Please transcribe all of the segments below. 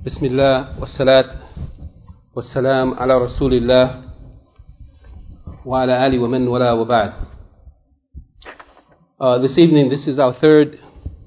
بسم الله والصلاة والسلام على رسول الله وعلى آله ومن والاه وبعد. This evening, this is our third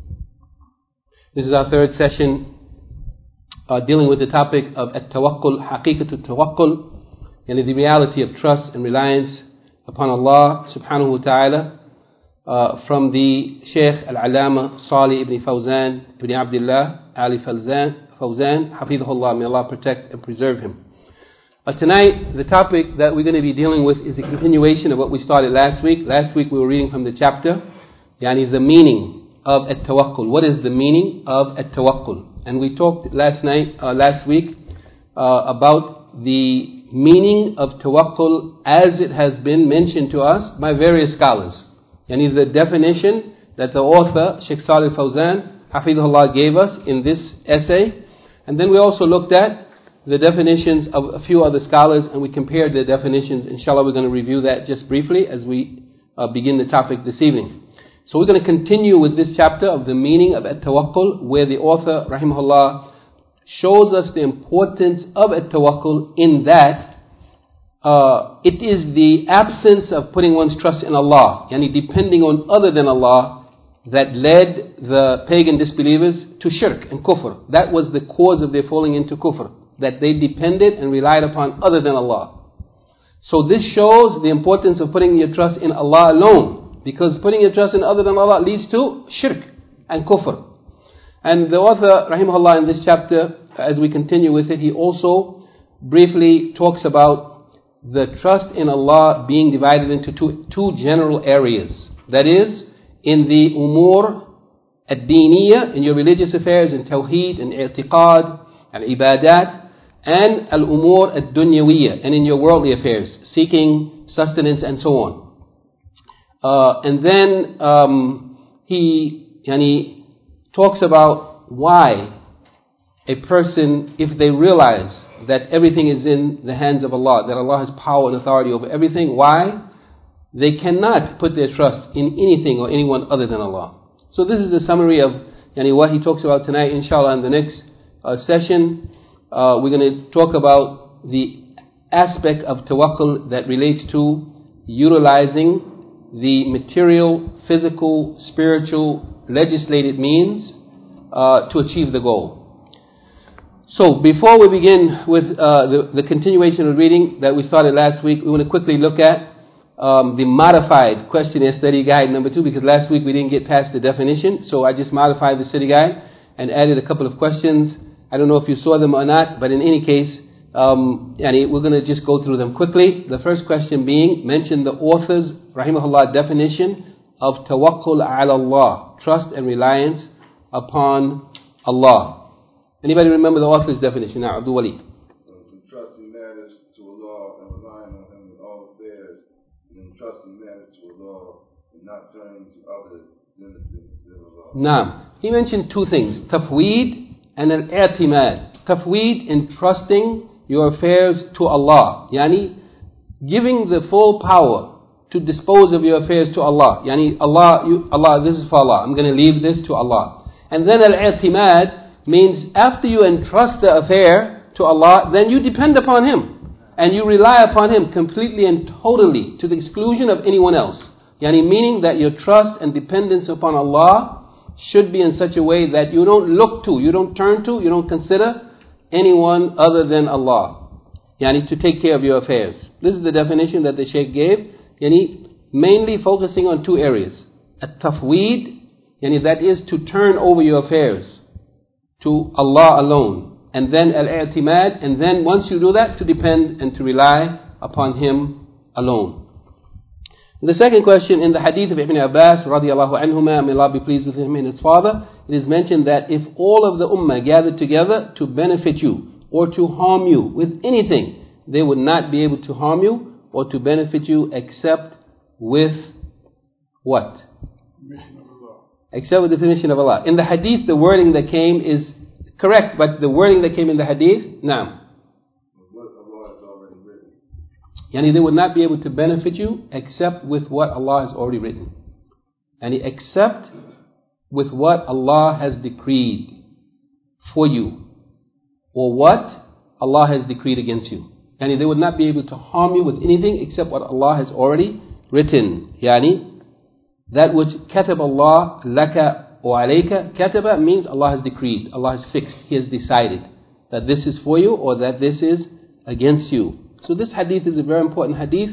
session dealing with the topic of at-tawakkul, haqiqat at-tawakkul, and the reality of trust and reliance upon Allah subhanahu wa ta'ala, from the Shaykh Al-Allama Salih ibn Fawzan ibn Abdullah Ali Fawzan, Hafidhullah, may Allah protect and preserve him. Tonight, the topic that we're going to be dealing with is a continuation of what we started last week. Last week we were reading from the chapter, the meaning of at-tawakkul. What is the meaning of at-tawakkul? And we talked last week about the meaning of tawakkul as it has been mentioned to us by various scholars. The definition that the author, Shaykh Salih Fawzan, Hafidhullah, gave us in this essay. And then we also looked at the definitions of a few other scholars, and we compared the definitions. Inshallah, we're going to review that just briefly as we begin the topic this evening. So we're going to continue with this chapter of the meaning of at-tawakkul, where the author, rahimahullah, shows us the importance of at-tawakkul in that it is the absence of putting one's trust in Allah, depending on other than Allah, that led the pagan disbelievers to shirk and kufr. That was the cause of their falling into kufr, that they depended and relied upon other than Allah. So this shows the importance of putting your trust in Allah alone, because putting your trust in other than Allah leads to shirk and kufr. And the author, rahimahullah, in this chapter, as we continue with it, he also briefly talks about the trust in Allah being divided into two general areas. That is, in the umur ad-diniya, in your religious affairs, in tawheed and i'tiqad and ibadat, and al-umur ad-dunyawiyya, and in your worldly affairs, seeking sustenance and so on. And then he talks about why a person, if they realize that everything is in the hands of Allah, that Allah has power and authority over everything, why they cannot put their trust in anything or anyone other than Allah. So this is the summary of what he talks about tonight. Inshallah, in the next session, we're going to talk about the aspect of tawakkul that relates to utilizing the material, physical, spiritual, legislated means to achieve the goal. So before we begin with the continuation of reading that we started last week, we want to quickly look at the modified questionnaire study guide number 2, because last week we didn't get past the definition, so I just modified the study guide and added a couple of questions. I don't know if you saw them or not, but in any case, we're going to just go through them quickly. The first question being, mention the author's, rahimahullah, definition of tawakkul ala Allah, trust and reliance upon Allah. Anybody remember the author's definition? Now, Abdul Wali. Entrusting matters to Allah and relying on Him in all affairs, and entrusting matters to Allah and not turning to others than Allah. Naam. He mentioned two things, tafweed and al-i'timad. Tafweed, entrusting your affairs to Allah, giving the full power to dispose of your affairs to Allah. Allah, this is for Allah, I'm going to leave this to Allah. And then al-i'timad means after you entrust the affair to Allah, then you depend upon Him and you rely upon Him completely and totally to the exclusion of anyone else. Meaning that your trust and dependence upon Allah should be in such a way that you don't look to, you don't turn to, you don't consider anyone other than Allah, to take care of your affairs. This is the definition that the Shaykh gave, mainly focusing on two areas. At-tafweed, that is to turn over your affairs to Allah alone. And then al-i'timad, and then once you do that, to depend and to rely upon Him alone. The second question, in the hadith of Ibn Abbas radiyallahu anhuma, may Allah be pleased with him and his father, it is mentioned that if all of the ummah gathered together to benefit you or to harm you with anything, they would not be able to harm you or to benefit you except with what? Except with the permission of Allah. In the hadith, the wording that came is correct, but the wording that came in the hadith, naam. They would not be able to benefit you except with what Allah has already written. Except with what Allah has decreed for you. or what Allah has decreed against you. Yani they would not be able to harm you with anything except what Allah has already written. Yani that which kataba Allah laka wa alayka. Kataba means Allah has decreed, Allah has fixed, He has decided that this is for you or that this is against you. So this hadith is a very important hadith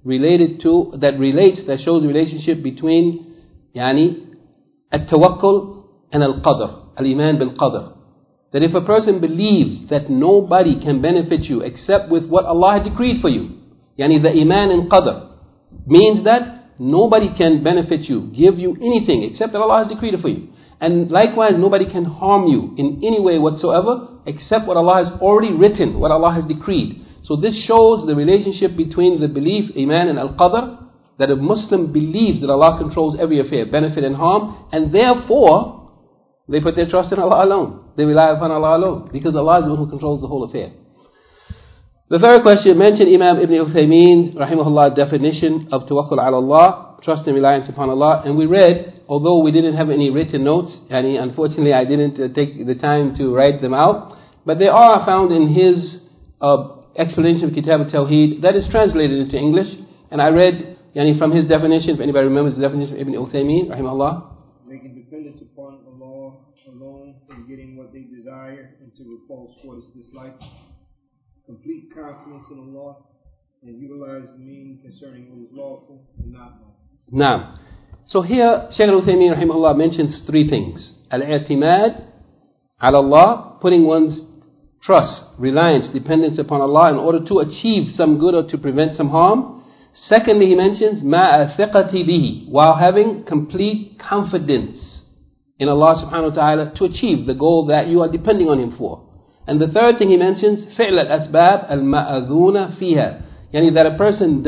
that shows the relationship between yani at-tawakkul and al-qadr, al-iman bil-qadr. That if a person believes that nobody can benefit you except with what Allah had decreed for you, yani the iman in qadr, means that nobody can benefit you, give you anything except that Allah has decreed it for you. And likewise, nobody can harm you in any way whatsoever except what Allah has already written, what Allah has decreed. So this shows the relationship between the belief, iman and al-qadr, that a Muslim believes that Allah controls every affair, benefit and harm, and therefore they put their trust in Allah alone. They rely upon Allah alone, because Allah is the one who controls the whole affair. The third question mentioned Imam Ibn Uthaymeen, rahimahullah, definition of tawakkul ala Allah, trust and reliance upon Allah. And we read, although we didn't have any written notes, and unfortunately I didn't take the time to write them out, but they are found in his explanation of Kitab al-Tawheed that is translated into English. And I read from his definition, if anybody remembers the definition of Ibn Uthaymeen, rahimahullah. Making dependence upon Allah alone in getting what they desire and to repulse what is disliked. Complete confidence in Allah and utilize the means concerning what is lawful and not lawful. Now, so here Shaykh al-Uthaymeen rahimahullah mentions three things. Al-i'timad ala Allah, putting one's trust, reliance, dependence upon Allah in order to achieve some good or to prevent some harm. Secondly, he mentions ma'a thiqati bihi, while having complete confidence in Allah subhanahu wa ta'ala to achieve the goal that you are depending on Him for. And the third thing he mentions, fi'l al-asbab al-ma'adhuna fiha, yani that a person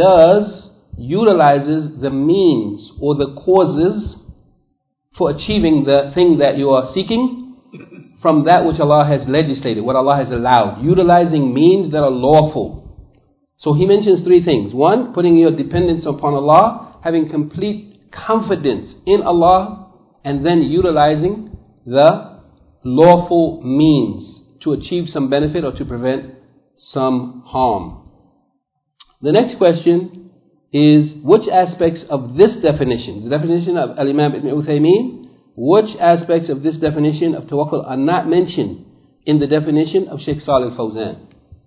utilizes the means or the causes for achieving the thing that you are seeking from that which Allah has legislated, what Allah has allowed, utilizing means that are lawful. So he mentions three things. One, putting your dependence upon Allah, having complete confidence in Allah, and then utilizing the lawful means to achieve some benefit or to prevent some harm. The next question is, which aspects of this definition, the definition of Al-Imam Ibn Uthaymeen, which aspects of this definition of tawakkul are not mentioned in the definition of Shaykh Salih al-Fawzan?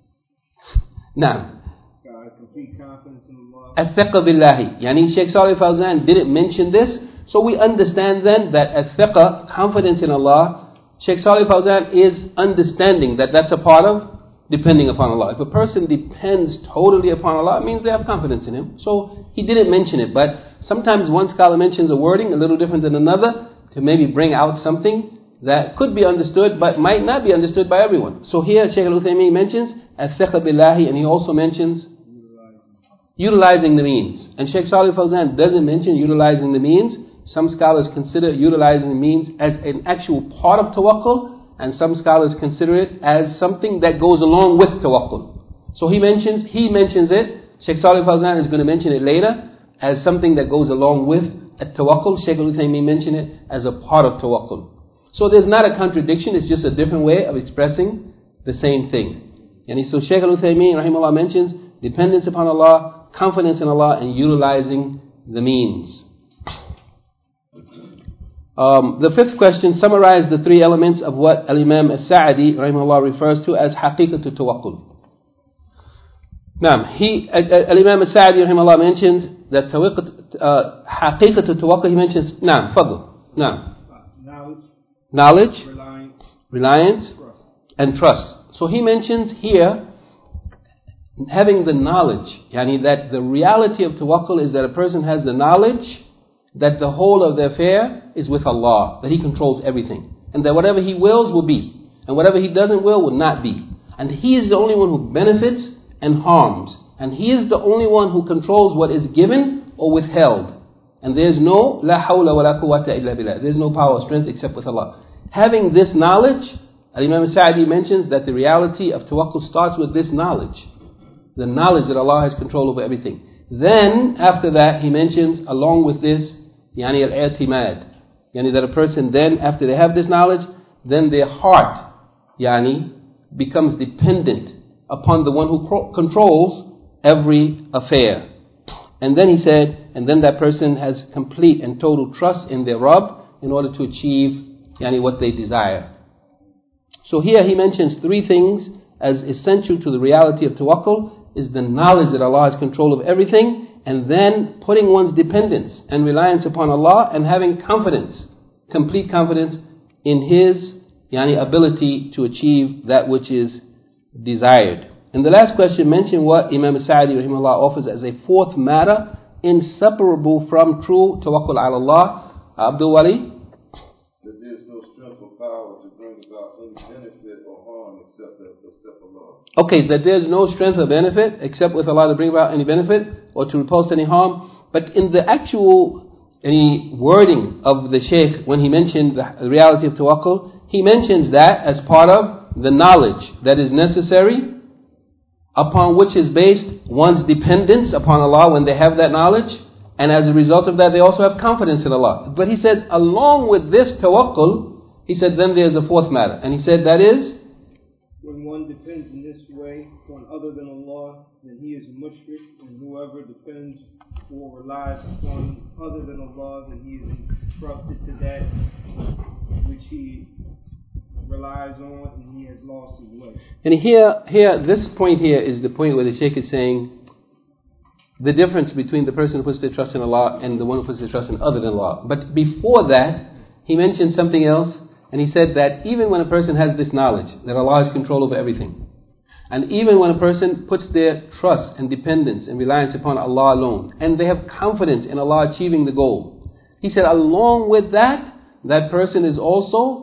Now, complete confidence in Allah. Al-Thiqa billahi. Yani Shaykh Salih al-Fawzan didn't mention this, so we understand then that Al-Thiqa, confidence in Allah, Shaykh Salih al-Fawzan is understanding that that's a part of depending upon Allah. If a person depends totally upon Allah, it means they have confidence in Him. So he didn't mention it, but sometimes one scholar mentions a wording a little different than another to maybe bring out something that could be understood but might not be understood by everyone. So here Shaykh al-Uthaymeen mentions Al-Thiqa billahi, and he also mentions utilizing the means. And Shaykh Salih al-Fawzan doesn't mention utilizing the means. Some scholars consider utilizing the means as an actual part of tawakkul, and some scholars consider it as something that goes along with tawakkul. So he mentions it. Shaykh Salih al-Fawzan is going to mention it later as something that goes along with tawakkul. Shaykh al-Uthaymeen mentioned it as a part of tawakkul. So there's not a contradiction, it's just a different way of expressing the same thing. And so Shaykh al-Uthaymeen rahimahullah mentions dependence upon Allah, confidence in Allah, and utilizing the means. The fifth question summarized the three elements of what Al-Imam As-Sa'di rahimahullah refers to as haqiqatu tawakkul. Now, Al-Imam As-Sa'di rahimahullah mentions that haqiqatu tawakkul, he mentions, knowledge, reliance, and trust. So he mentions here having the knowledge, yani that the reality of tawakkul is that a person has the knowledge that the whole of the affair is with Allah, that He controls everything, and that whatever He wills will be, and whatever He doesn't will not be. And He is the only one who benefits and harms, and He is the only one who controls what is given or withheld. And there's no la hawla wa la quwwata illa billah. There's no power or strength except with Allah. Having this knowledge, Imam Sa'di mentions that the reality of tawakkul starts with this knowledge. The knowledge that Allah has control over everything. Then, after that, he mentions, along with this, yani al-i'timad. Yani that a person then, after they have this knowledge, then their heart, yani, becomes dependent upon the one who controls every affair. And then he said, and then that person has complete and total trust in their Rabb in order to achieve what they desire. So here he mentions three things as essential to the reality of tawakkul, is the knowledge that Allah has control of everything, and then putting one's dependence and reliance upon Allah and having confidence, complete confidence in His ability to achieve that which is desired. And the last question mentioned what Imam Sa'di rahimahullah offers as a fourth matter inseparable from true tawakkul ala Allah. Abdul Wali? That there is no strength or power to bring about any benefit or harm except Allah. Okay, that there is no strength or benefit except with Allah to bring about any benefit or to repulse any harm. But in the actual wording of the Shaykh, when he mentioned the reality of tawakkul, he mentions that as part of the knowledge that is necessary, upon which is based one's dependence upon Allah when they have that knowledge, and as a result of that they also have confidence in Allah. But he said, along with this tawakkul, he said then there's a fourth matter, and he said that is, when one depends in this way on other than Allah, then he is a mushrik, and whoever depends or relies upon other than Allah, then he is entrusted to that which he relies on, and he has lost his way. And here, this point here is the point where the Shaykh is saying the difference between the person who puts their trust in Allah and the one who puts their trust in other than Allah. But before that, he mentioned something else, and he said that even when a person has this knowledge that Allah has control over everything, and even when a person puts their trust and dependence and reliance upon Allah alone, and they have confidence in Allah achieving the goal, he said along with that, that person is also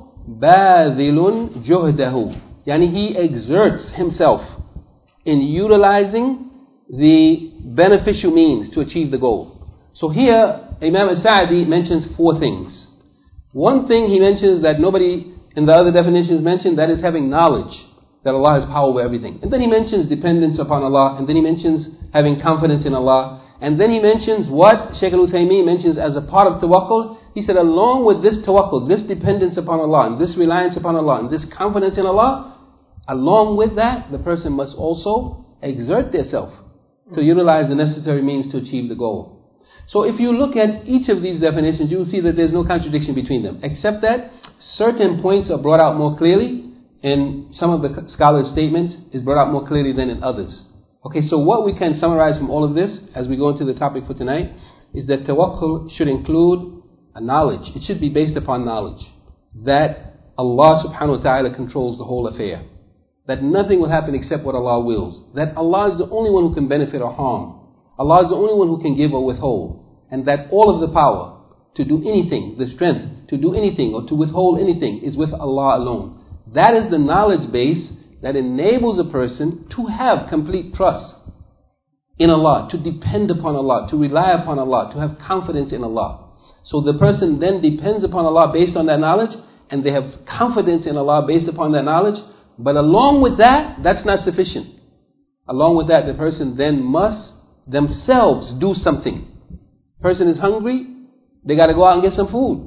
باذل جهده, he exerts himself in utilizing the beneficial means to achieve the goal. So here Imam As-Sa'di mentions four things. One thing he mentions that nobody in the other definitions mentioned, that is having knowledge that Allah has power over everything. And then he mentions dependence upon Allah, and then he mentions having confidence in Allah, and then he mentions what Shaykh Al-Uthaymeen mentions as a part of tawakkul. He said along with this tawakkul, this dependence upon Allah, and this reliance upon Allah, and this confidence in Allah, along with that, the person must also exert themselves to utilize the necessary means to achieve the goal. So if you look at each of these definitions, you will see that there's no contradiction between them, except that certain points are brought out more clearly in some of the scholars' statements, is brought out more clearly than in others. Okay, so what we can summarize from all of this, as we go into the topic for tonight, is that tawakkul should include a knowledge. It should be based upon knowledge that Allah subhanahu wa ta'ala controls the whole affair, that nothing will happen except what Allah wills, that Allah is the only one who can benefit or harm, Allah is the only one who can give or withhold, and that all of the power to do anything, the strength to do anything or to withhold anything is with Allah alone. That is the knowledge base that enables a person to have complete trust in Allah, to depend upon Allah, to rely upon Allah, to have confidence in Allah. So the person then depends upon Allah based on that knowledge, and they have confidence in Allah based upon that knowledge. But along with that, that's not sufficient. Along with that, the person then must themselves do something. Person is hungry, they got to go out and get some food.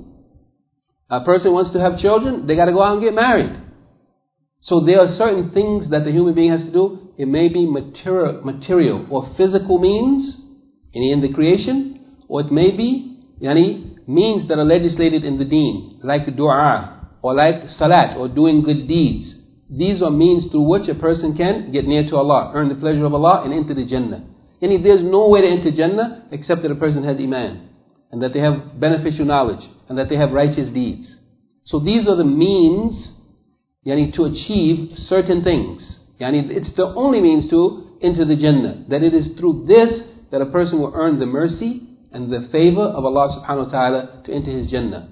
A person wants to have children, they got to go out and get married. So there are certain things that the human being has to do. It may be material or physical means in the creation, or it may be means that are legislated in the deen, like dua, or like salat, or doing good deeds. These are means through which a person can get near to Allah, earn the pleasure of Allah, and enter the Jannah. There's no way to enter Jannah except that a person has iman, and that they have beneficial knowledge, and that they have righteous deeds. So these are the means to achieve certain things. It's the only means to enter the Jannah. That it is through this that a person will earn the mercy and the favor of Allah subhanahu wa ta'ala to enter His Jannah.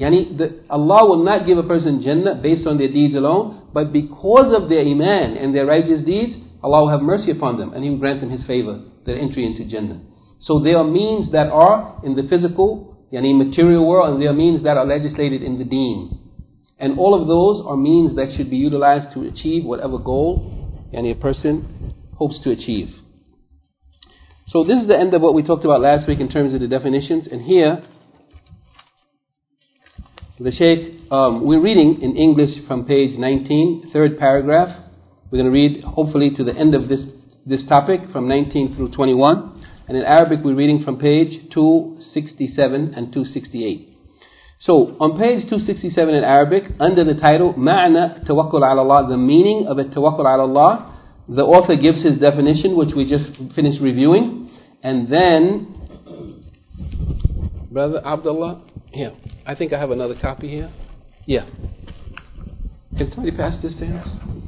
Allah will not give a person Jannah based on their deeds alone, but because of their iman and their righteous deeds, Allah will have mercy upon them and He will grant them His favor, their entry into Jannah. So there are means that are in the physical, material world, and there are means that are legislated in the deen. And all of those are means that should be utilized to achieve whatever goal a person hopes to achieve. So this is the end of what we talked about last week in terms of the definitions. And here, the Shaykh, we're reading in English from page 19, third paragraph. We're going to read hopefully to the end of this topic from 19 through 21. And in Arabic we're reading from page 267 and 268. So on page 267 in Arabic, under the title Ma'na Tawakkul ala Allah, the meaning of Tawakkul ala Allah, the author gives his definition, which we just finished reviewing. And then, Brother Abdullah, here, I think I have another copy here. Yeah. Can somebody pass this to him?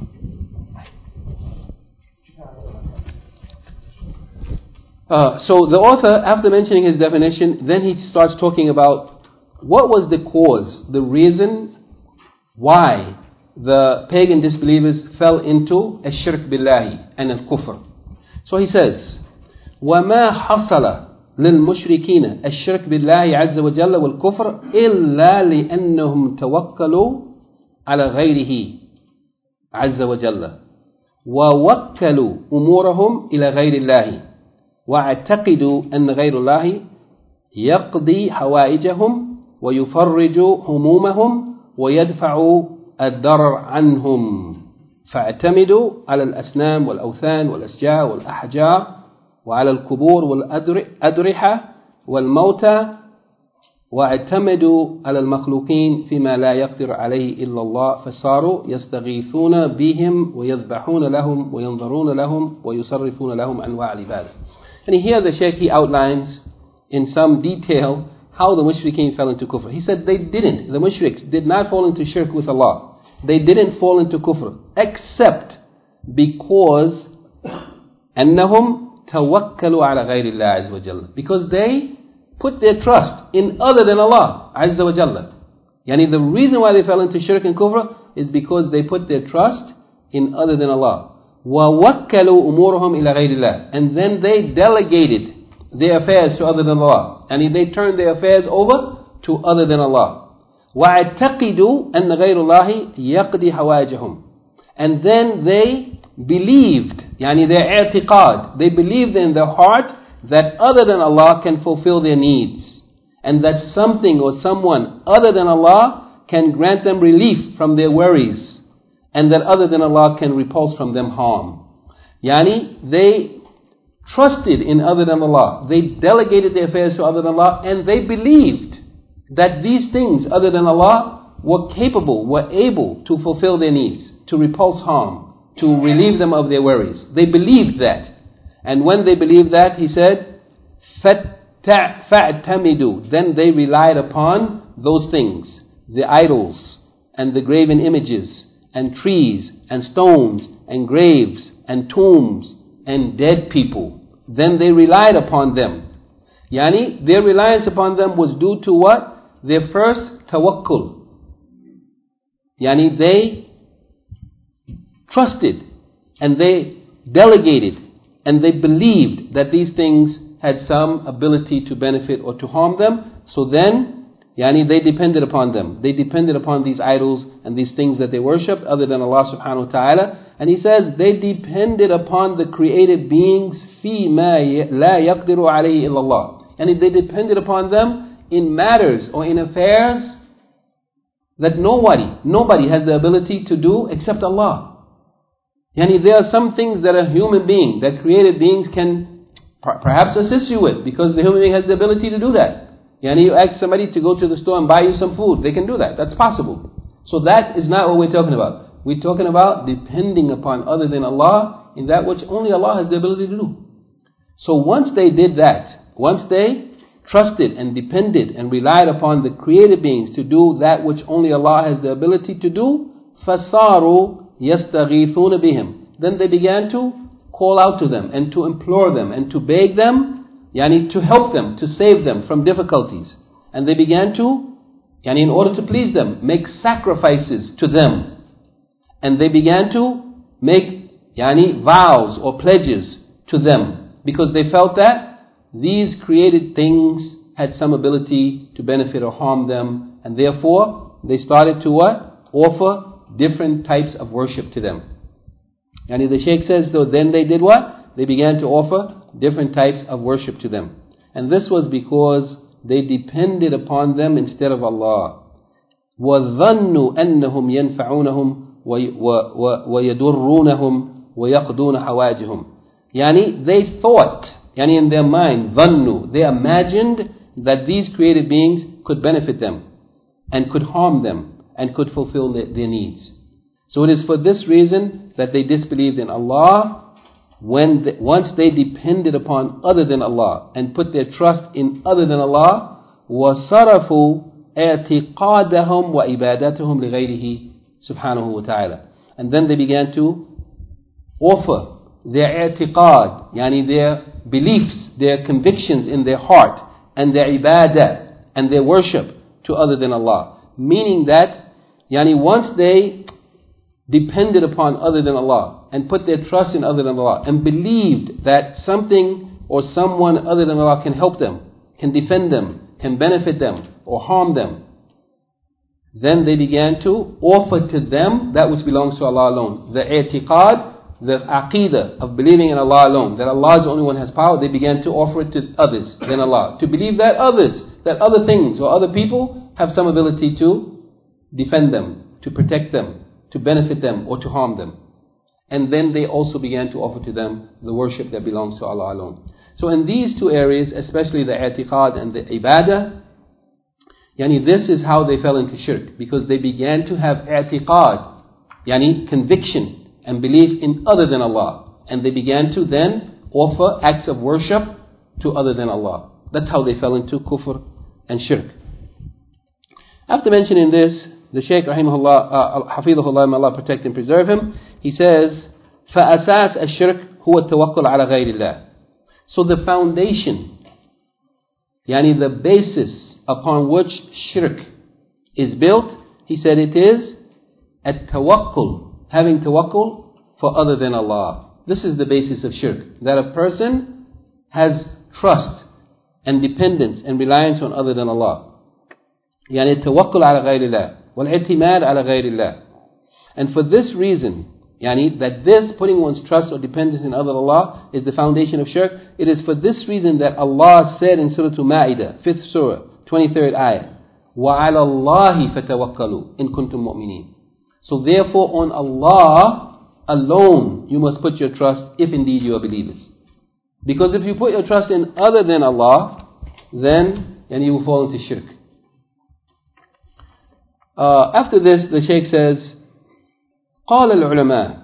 So the author, after mentioning his definition, then he starts talking about what was the cause, the reason why the pagan disbelievers fell into ash-shirk billahi and al-kufr. So he says, وَمَا حَصَلَ لِلْمُشْرِكِينَ الشِّرْكِ بِاللَّهِ عَزَّ وَجَلَّ وَالْكُفْرِ إِلَّا لِأَنَّهُمْ تَوَكَّلُوا عَلَى غَيْرِهِ عَزَّ وَجَلَّ وَوَكَّلُوا أُمُورَهُمْ إِلَى غَيْرِ اللَّهِ واعتقدوا أن غير الله يقضي حوائجهم ويفرج همومهم ويدفع الضرر عنهم فاعتمدوا على الأصنام والأوثان والأشجار والأحجار وعلى القبور والأضرحة والموتى واعتمدوا على المخلوقين فيما لا يقدر عليه إلا الله فصاروا يستغيثون بهم ويذبحون لهم وينظرون لهم ويصرفون لهم أنواع العبادة. And here the Shaykh, he outlines in some detail how the mushrikeen fell into kufr. He said the mushriks did not fall into shirk with Allah. They didn't fall into kufr except because أنهم توكلوا على غير الله عز وجل, because they put their trust in other than Allah عز وجل. Yani the reason why they fell into shirk and kufr is because they put their trust in other than Allah. وَوَكَّلُوا أُمُورَهُمْ إِلَى غَيْرِ اللَّهِ, and then they delegated their affairs to other than Allah. And they turned their affairs over to other than Allah. وَاعْتَقِدُوا أَنَّ غَيْرُ اللَّهِ يَقْضِي حَوَائِجَهُم, and then they believed, yani their i'tiqad, they believed in their heart that other than Allah can fulfill their needs, and that something or someone other than Allah can grant them relief from their worries, and that other than Allah can repulse from them harm. Yani, they trusted in other than Allah. They delegated their affairs to other than Allah, and they believed that these things other than Allah were capable, were able to fulfill their needs, to repulse harm, to relieve them of their worries. They believed that. And when they believed that, he said, فَاعْتَمِدُوا, then they relied upon those things, the idols, and the graven images, and trees, and stones, and graves, and tombs, and dead people. Then they relied upon them. Yani, their reliance upon them was due to what? Their first tawakkul. Yani, they trusted, and they delegated, and they believed that these things had some ability to benefit or to harm them. So then, yani, they depended upon them. They depended upon these idols and these things that they worshipped other than Allah subhanahu wa ta'ala. And he says they depended upon the created beings فِي مَا لَا يَقْدِرُ عَلَيْهِ إِلَّا اللَّهِ. And they depended upon them in matters or in affairs that nobody has the ability to do except Allah. Yani, there are some things that a human being, that created beings can perhaps assist you with, because the human being has the ability to do that. Yani, you ask somebody to go to the store and buy you some food, they can do that. That's possible. So that is not what we're talking about. We're talking about depending upon other than Allah in that which only Allah has the ability to do. So once they did that, once they trusted and depended and relied upon the created beings to do that which only Allah has the ability to do, فَصَارُوا يَسْتَغِيثُونَ بِهِمْ, then they began to call out to them and to implore them and to beg them, yani to help them, to save them from difficulties. And they began to, yani in order to please them, make sacrifices to them. And they began to make, yani vows or pledges to them, because they felt that these created things had some ability to benefit or harm them, and therefore they started to what? Offer different types of worship to them. Yani the Shaykh says, so then they did what? They began to offer different types of worship to them. And this was because they depended upon them instead of Allah. وَظَنُّوا أَنَّهُمْ يَنْفَعُونَهُمْ ويدرونهم ويقضون حواجهم. Yani they thought, yani in their mind, ظنوا, they imagined that these created beings could benefit them and could harm them and could fulfill their needs. So it is for this reason that they disbelieved in Allah once they depended upon other than Allah and put their trust in other than Allah. وَصَرَفُوا اعتقادهم وإبادتهم لغيره سبحانه وتعالى. And then they began to offer their i'tiqad, yani their beliefs, their convictions in their heart, and their ibadah, and their worship to other than Allah. Meaning that, yani once they depended upon other than Allah, and put their trust in other than Allah, and believed that something or someone other than Allah can help them, can defend them, can benefit them, or harm them, then they began to offer to them that which belongs to Allah alone. The i'tiqad, the aqidah of believing in Allah alone, that Allah is the only one who has power, they began to offer it to others than Allah. To believe that other things or other people have some ability to defend them, to protect them, to benefit them, or to harm them. And then they also began to offer to them the worship that belongs to Allah alone. So in these two areas, especially the i'tiqad and the ibadah, yani this is how they fell into shirk, because they began to have i'tiqad, yani conviction and belief in other than Allah, and they began to then offer acts of worship to other than Allah. That's how they fell into kufr and shirk. After mentioning this, the Shaykh rahimahullah, hafidhahullah, may Allah protect and preserve him, he says, فَأَسَاسَ الشِّرْكِ هُوَ التَّوَكُّلْ عَلَى غَيْرِ اللَّهِ. So the foundation, yani the basis upon which shirk is built, he said it is at-tawakkul, having tawakkul for other than Allah. This is the basis of shirk, that a person has trust and dependence and reliance on other than Allah. يعني التوكل على غير الله والاعتماد على غير الله. And for this reason, yani that this putting one's trust or dependence in other than Allah is the foundation of shirk. It is for this reason that Allah said in Surah Al-Ma'idah, 5th Surah, 23rd ayah, وَعَلَى اللَّهِ فَتَوَكَّلُوا إِن كُنتُم مُؤْمِنِينَ. So therefore on Allah alone you must put your trust if indeed you are believers. Because if you put your trust in other than Allah, then you will fall into shirk. After this, the Shaykh says, قال العلماء,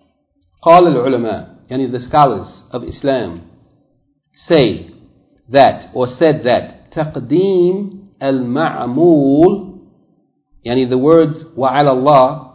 yani the scholars of Islam say that, or said that, تقديم المعمول, yani the words وعلى الله,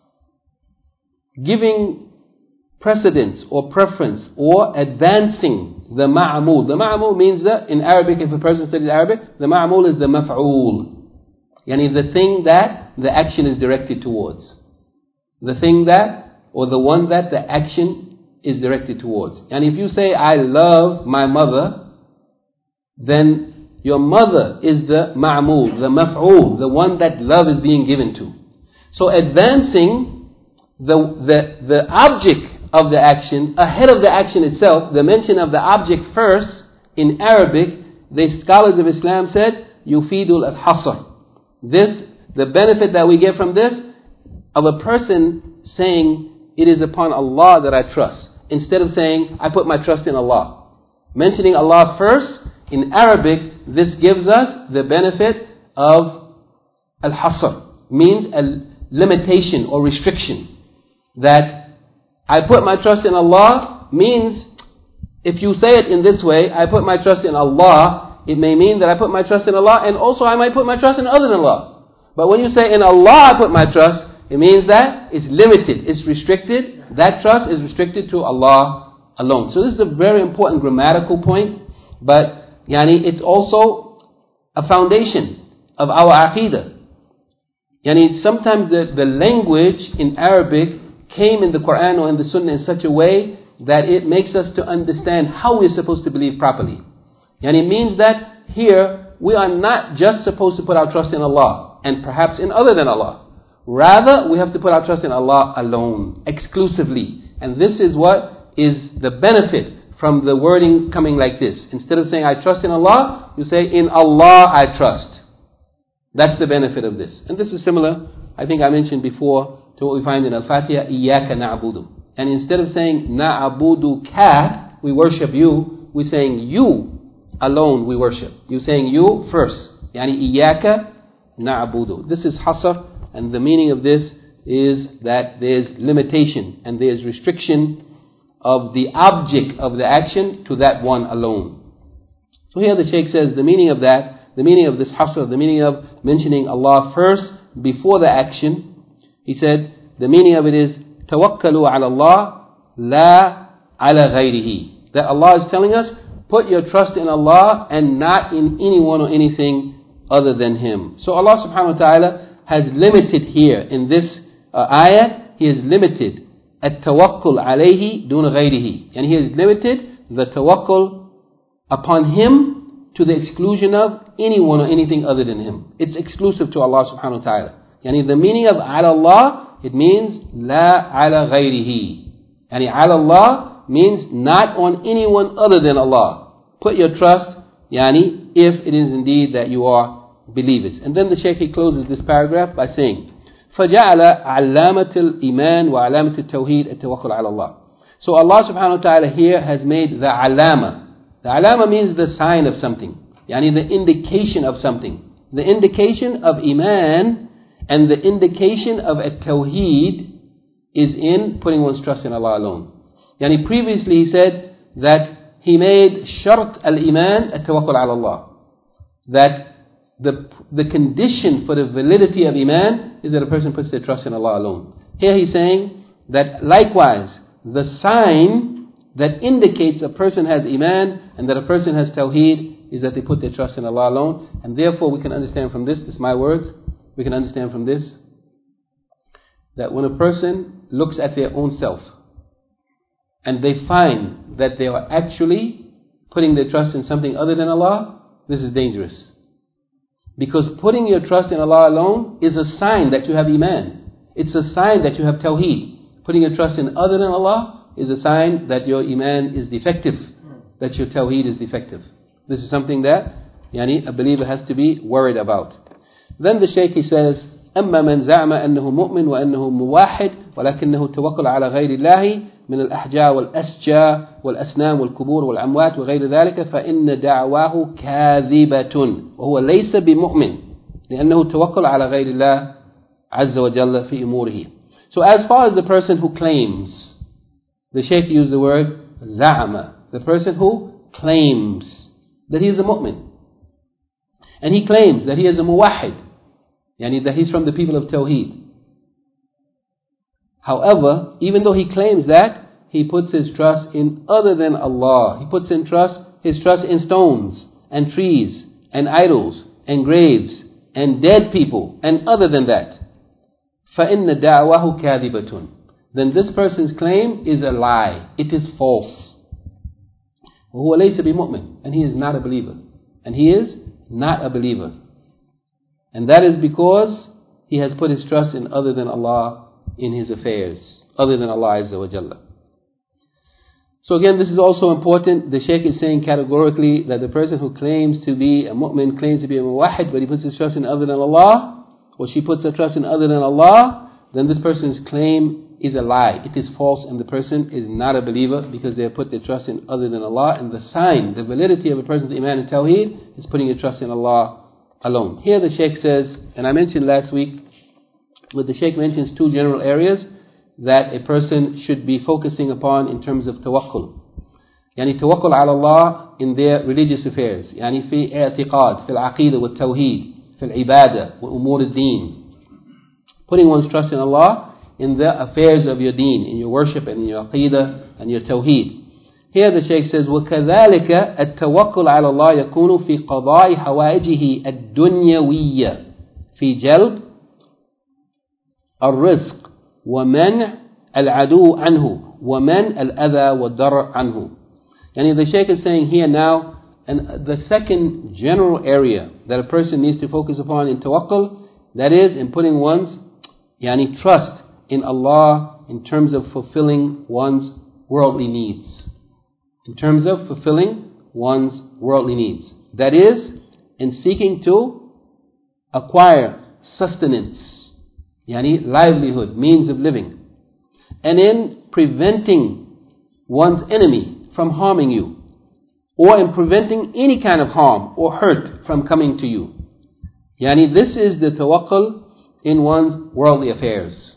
giving precedence or preference or advancing the ma'amul. The ma'amul means that in Arabic, if a person studies Arabic, the ma'amul is the maf'ul, yani the thing that the action is directed towards. The thing that, or the one that the action is directed towards. And if you say, I love my mother, then your mother is the ma'mul, the maf'ul, the one that love is being given to. So advancing the object of the action ahead of the action itself, the mention of the object first, in Arabic, the scholars of Islam said, yufidul al-hasr. This, the benefit that we get from this, of a person saying, it is upon Allah that I trust, instead of saying, I put my trust in Allah. Mentioning Allah first, in Arabic, this gives us the benefit of al-hasr, means a limitation or restriction. That I put my trust in Allah means, if you say it in this way, I put my trust in Allah, it may mean that I put my trust in Allah, and also I might put my trust in other than Allah. But when you say in Allah I put my trust, it means that it's limited, it's restricted. That trust is restricted to Allah alone. So this is a very important grammatical point, but it's also a foundation of our aqidah. Sometimes the language in Arabic came in the Quran or in the Sunnah in such a way that it makes us to understand how we're supposed to believe properly. It means that here we are not just supposed to put our trust in Allah and perhaps in other than Allah. Rather, we have to put our trust in Allah alone, exclusively. And this is what is the benefit from the wording coming like this. Instead of saying, I trust in Allah, you say, in Allah I trust. That's the benefit of this. And this is similar, I think I mentioned before, to what we find in Al-Fatiha, Iyaka na'budu. And instead of saying na'budu ka, we worship you, we're saying you alone we worship. You're saying you first. Yani Iyaka na'budu. This is hasr, and the meaning of this is that there's limitation and there's restriction of the object of the action to that one alone. So here the Shaykh says the meaning of that, the meaning of this hasr, the meaning of mentioning Allah first before the action, he said the meaning of it is tawakkalu ala Allah la ala ghayrihi. That Allah is telling us, put your trust in Allah and not in anyone or anything other than Him. So Allah subhanahu wa ta'ala has limited here in this ayat, He has limited at-tawakkul alayhi duna ghayrihi. And He has limited the tawakkul upon Him to the exclusion of anyone or anything other than Him. It's exclusive to Allah subhanahu wa ta'ala. Yani the meaning of ala Allah, it means la ala ghayrihi. Yani ala Allah means not on anyone other than Allah. Put your trust, yani, if it is indeed that you are believers. And then the Shaykh, he closes this paragraph by saying, فَجَعَلَ عَلَّامَةِ الْإِيمَانِ وَعَلَامَةِ التَّوْحِيدِ التَّوَكُّلُ عَلَى اللَّهِ. So Allah subhanahu wa ta'ala here has made the alama. The alama means the sign of something, yani the indication of something. The indication of Iman and the indication of at-tawheed is in putting one's trust in Allah alone. Yani previously he said that he made shart al-iman at-tawakkul ala Allah. That the condition for the validity of iman is that a person puts their trust in Allah alone. Here he's saying that likewise, the sign that indicates a person has iman and that a person has tawheed is that they put their trust in Allah alone. And therefore we can understand from this is my words, we can understand from this that when a person looks at their own self and they find that they are actually putting their trust in something other than Allah, this is dangerous. Because putting your trust in Allah alone is a sign that you have iman. It's a sign that you have tawheed. Putting your trust in other than Allah is a sign that your iman is defective, that your tawheed is defective. This is something that a believer has to be worried about. Then the Shaykh, he says, أما من زعم أنه مؤمن وأنه موحد ولكنه توكل على غير الله من الأحجار والأشجار والأسنام والقبور والأموات وغير ذلك فإن دعواه كاذبة وهو ليس بمؤمن لأنه توكل على غير الله عز وجل في أموره. So as far as the person who claims, the Shaykh used the word زعم, the person who claims that he is a mu'min, and he claims that he is a muwahid, yani that he's from the people of Tawheed. However, even though he claims that, he puts his trust in other than Allah. He puts his trust in stones and trees and idols and graves and dead people and other than that. فَإِنَّ دَعْوَهُ كَاذِبَةٌ. Then this person's claim is a lie. It is false. وَهُوَ لَيْسَ بِمُؤْمِنٍ. And he is not a believer. And he is not a believer. And that is because he has put his trust in other than Allah in his affairs, other than Allah Azza wa Jalla. So again, this is also important. The Shaykh is saying categorically that the person who claims to be a mu'min, claims to be a muwahid, but he puts his trust in other than Allah, or she puts her trust in other than Allah, then this person's claim is a lie. It is false, and the person is not a believer because they have put their trust in other than Allah. And the sign, the validity of a person's iman and tawheed is putting your trust in Allah alone. Here the Shaykh says, and I mentioned last week, but the Shaykh mentions two general areas that a person should be focusing upon in terms of tawakkul. Yani tawakkul ala Allah in their religious affairs. Yani fi i'tiqad, fi al-aqidah wa tawheed, fi al-ibadah wa umur al-deen. Putting one's trust in Allah in the affairs of your deen, in your worship and in your aqidah and your tawheed. Here the Shaykh says, وَكَذَلِكَ التَّوَكُّلُ عَلَى اللَّهِ يَكُونُ فِي قَضَاءِ حَوَائِجِهِ الدُّنْيَوِيَّةِ في جلب الرزق ومنع العدو عنه ومنع الأذى والضرر عنه. Yani the Shaykh is saying here now, and the second general area that a person needs to focus upon in tawakkul, that is in putting one's trust in Allah in terms of fulfilling one's worldly needs. In terms of fulfilling one's worldly needs. That is, in seeking to acquire sustenance yani livelihood, means of living, and in preventing one's enemy from harming you, or in preventing any kind of harm or hurt from coming to you. Yani this is the tawakkul in one's worldly affairs.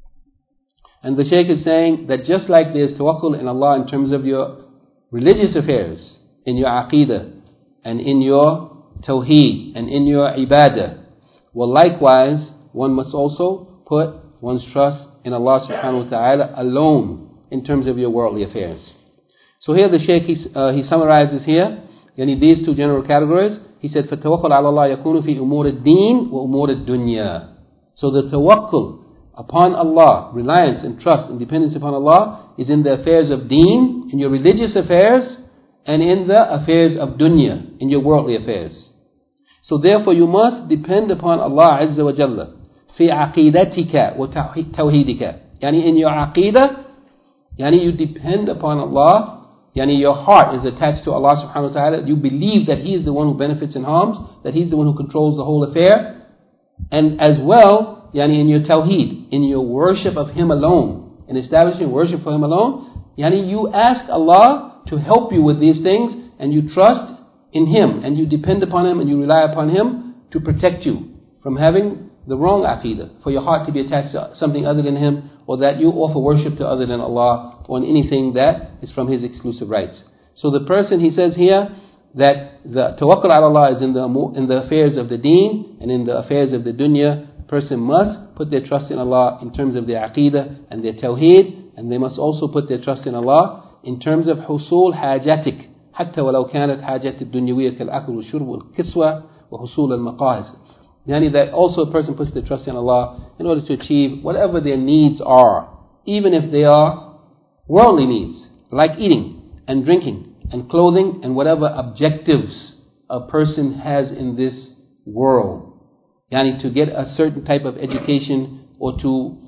And the Shaykh is saying that just like there is tawakkul in Allah in terms of your religious affairs, in your aqeedah, and in your tawheed, and in your ibadah, well, likewise, one must also put one's trust in Allah subhanahu wa ta'ala alone in terms of your worldly affairs. So here the Shaykh, he summarizes here, yani these two general categories. He said, فَالتَّوَكُّلُ عَلَى اللَّهِ يَكُونُ فِي أُمُورِ الدِّينِ وَأُمُورِ الدُّنْيَا. So the tawakkul upon Allah, reliance and trust and dependence upon Allah, is in the affairs of deen, in your religious affairs, and in the affairs of dunya, in your worldly affairs. So therefore you must depend upon Allah Azza wa Jalla في عقيدتك وتوحيدك. Yani in your aqidah, yani you depend upon Allah, yani your heart is attached to Allah subhanahu wa ta'ala. You believe that He is the one who benefits and harms, that He is the one who controls the whole affair. And as well, yani in your tawheed, in your worship of Him alone, in establishing worship for Him alone, yani you ask Allah to help you with these things, and you trust in Him, and you depend upon Him, and you rely upon Him to protect you from having the wrong aqidah, for your heart to be attached to something other than Him, or that you offer worship to other than Allah, or anything that is from His exclusive rights. So the person, he says here, that the tawakkul ala Allah is in the affairs of the deen, and in the affairs of the dunya. A person must put their trust in Allah in terms of their aqidah and their tawheed, and they must also put their trust in Allah in terms of حصول حاجاتك حتى ولو كانت حاجات الدنيوية كالأكل والشرب والكسوة وحصول المقاهز. Yani that also a person puts their trust in Allah in order to achieve whatever their needs are, even if they are worldly needs, like eating and drinking and clothing and whatever objectives a person has in this world. Yani to get a certain type of education, or to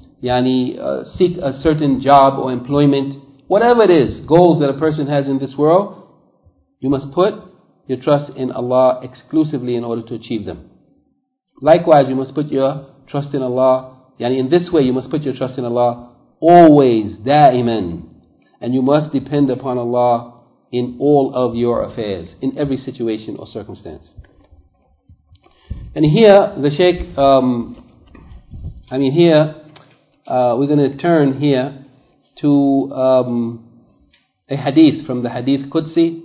seek a certain job or employment, whatever it is, goals that a person has in this world, you must put your trust in Allah exclusively in order to achieve them. Likewise, you must put your trust in Allah, in this way you must put your trust in Allah always, da'iman. And you must depend upon Allah in all of your affairs, in every situation or circumstance. And here, the Shaykh, we're going to turn here to a hadith from the Hadith Qudsi.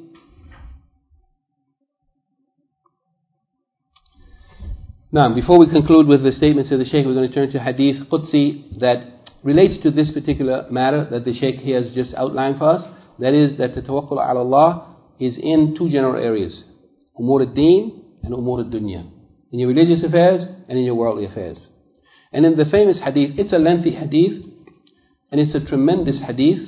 Now, before we conclude with the statements of the Shaykh, we're going to turn to Hadith Qudsi that relates to this particular matter that the Shaykh here has just outlined for us. That is, that the tawakkul ala Allah is in two general areas: umur ad-deen and umur ad-dunya. In your religious affairs and in your worldly affairs. And in the famous hadith, it's a lengthy hadith, and it's a tremendous hadith,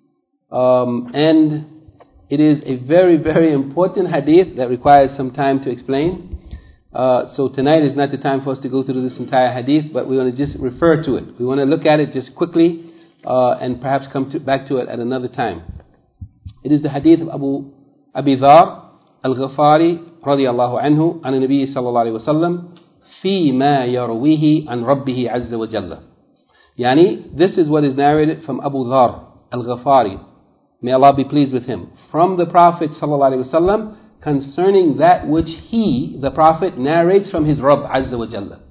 and it is a very, very important hadith that requires some time to explain. So tonight is not the time for us to go through this entire hadith, but we want to just refer to it. We want to look at it just quickly, and perhaps come back to it at another time. It is the hadith of Abi Dhar al-Ghafari radiyallahu anhu an Nabi sallallahu alayhi wa sallam fi ma yarwihi an Rabbihi azza wa jalla. Yani, this is what is narrated from Abu Dhar al-Ghafari, may Allah be pleased with him, from the Prophet sallallahu alayhi wa sallam, concerning that which he, the Prophet, narrates from his Rabb azza wa jalla.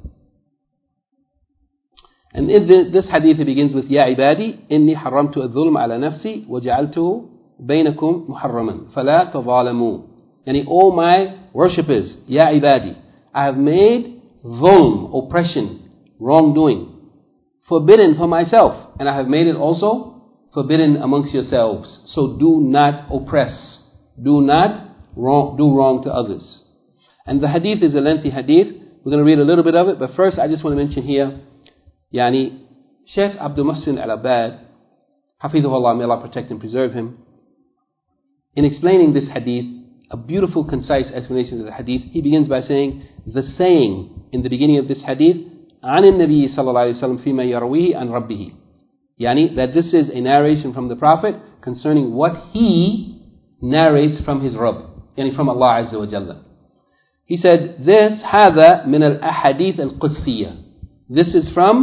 And in this hadith it begins with Ya ibadi inni haramtu adh-dhulma ala nafsi wa ja'altuhu bainakum muharraman fala tadhalamu. Yani, all my worshippers, Ya ibadi, I have made dhulm, oppression, wrongdoing, forbidden for myself, and I have made it also forbidden amongst yourselves. So do not oppress, do not do wrong to others. And the hadith is a lengthy hadith. We're going to read a little bit of it, but first I just want to mention here, Shaykh Abdul Muhsin al-Abbad, Hafidhullah, may Allah protect and preserve him, in explaining this hadith, a beautiful, concise explanation of the hadith, he begins by saying, the saying in the beginning of this hadith, عن النبي صلى الله عليه وسلم فيما يرويه عن ربه. That this is a narration from the Prophet concerning what he narrates from his Rabb, from Allah Azza wa Jalla. He said, this هذا من الأحاديث القدسية. This is from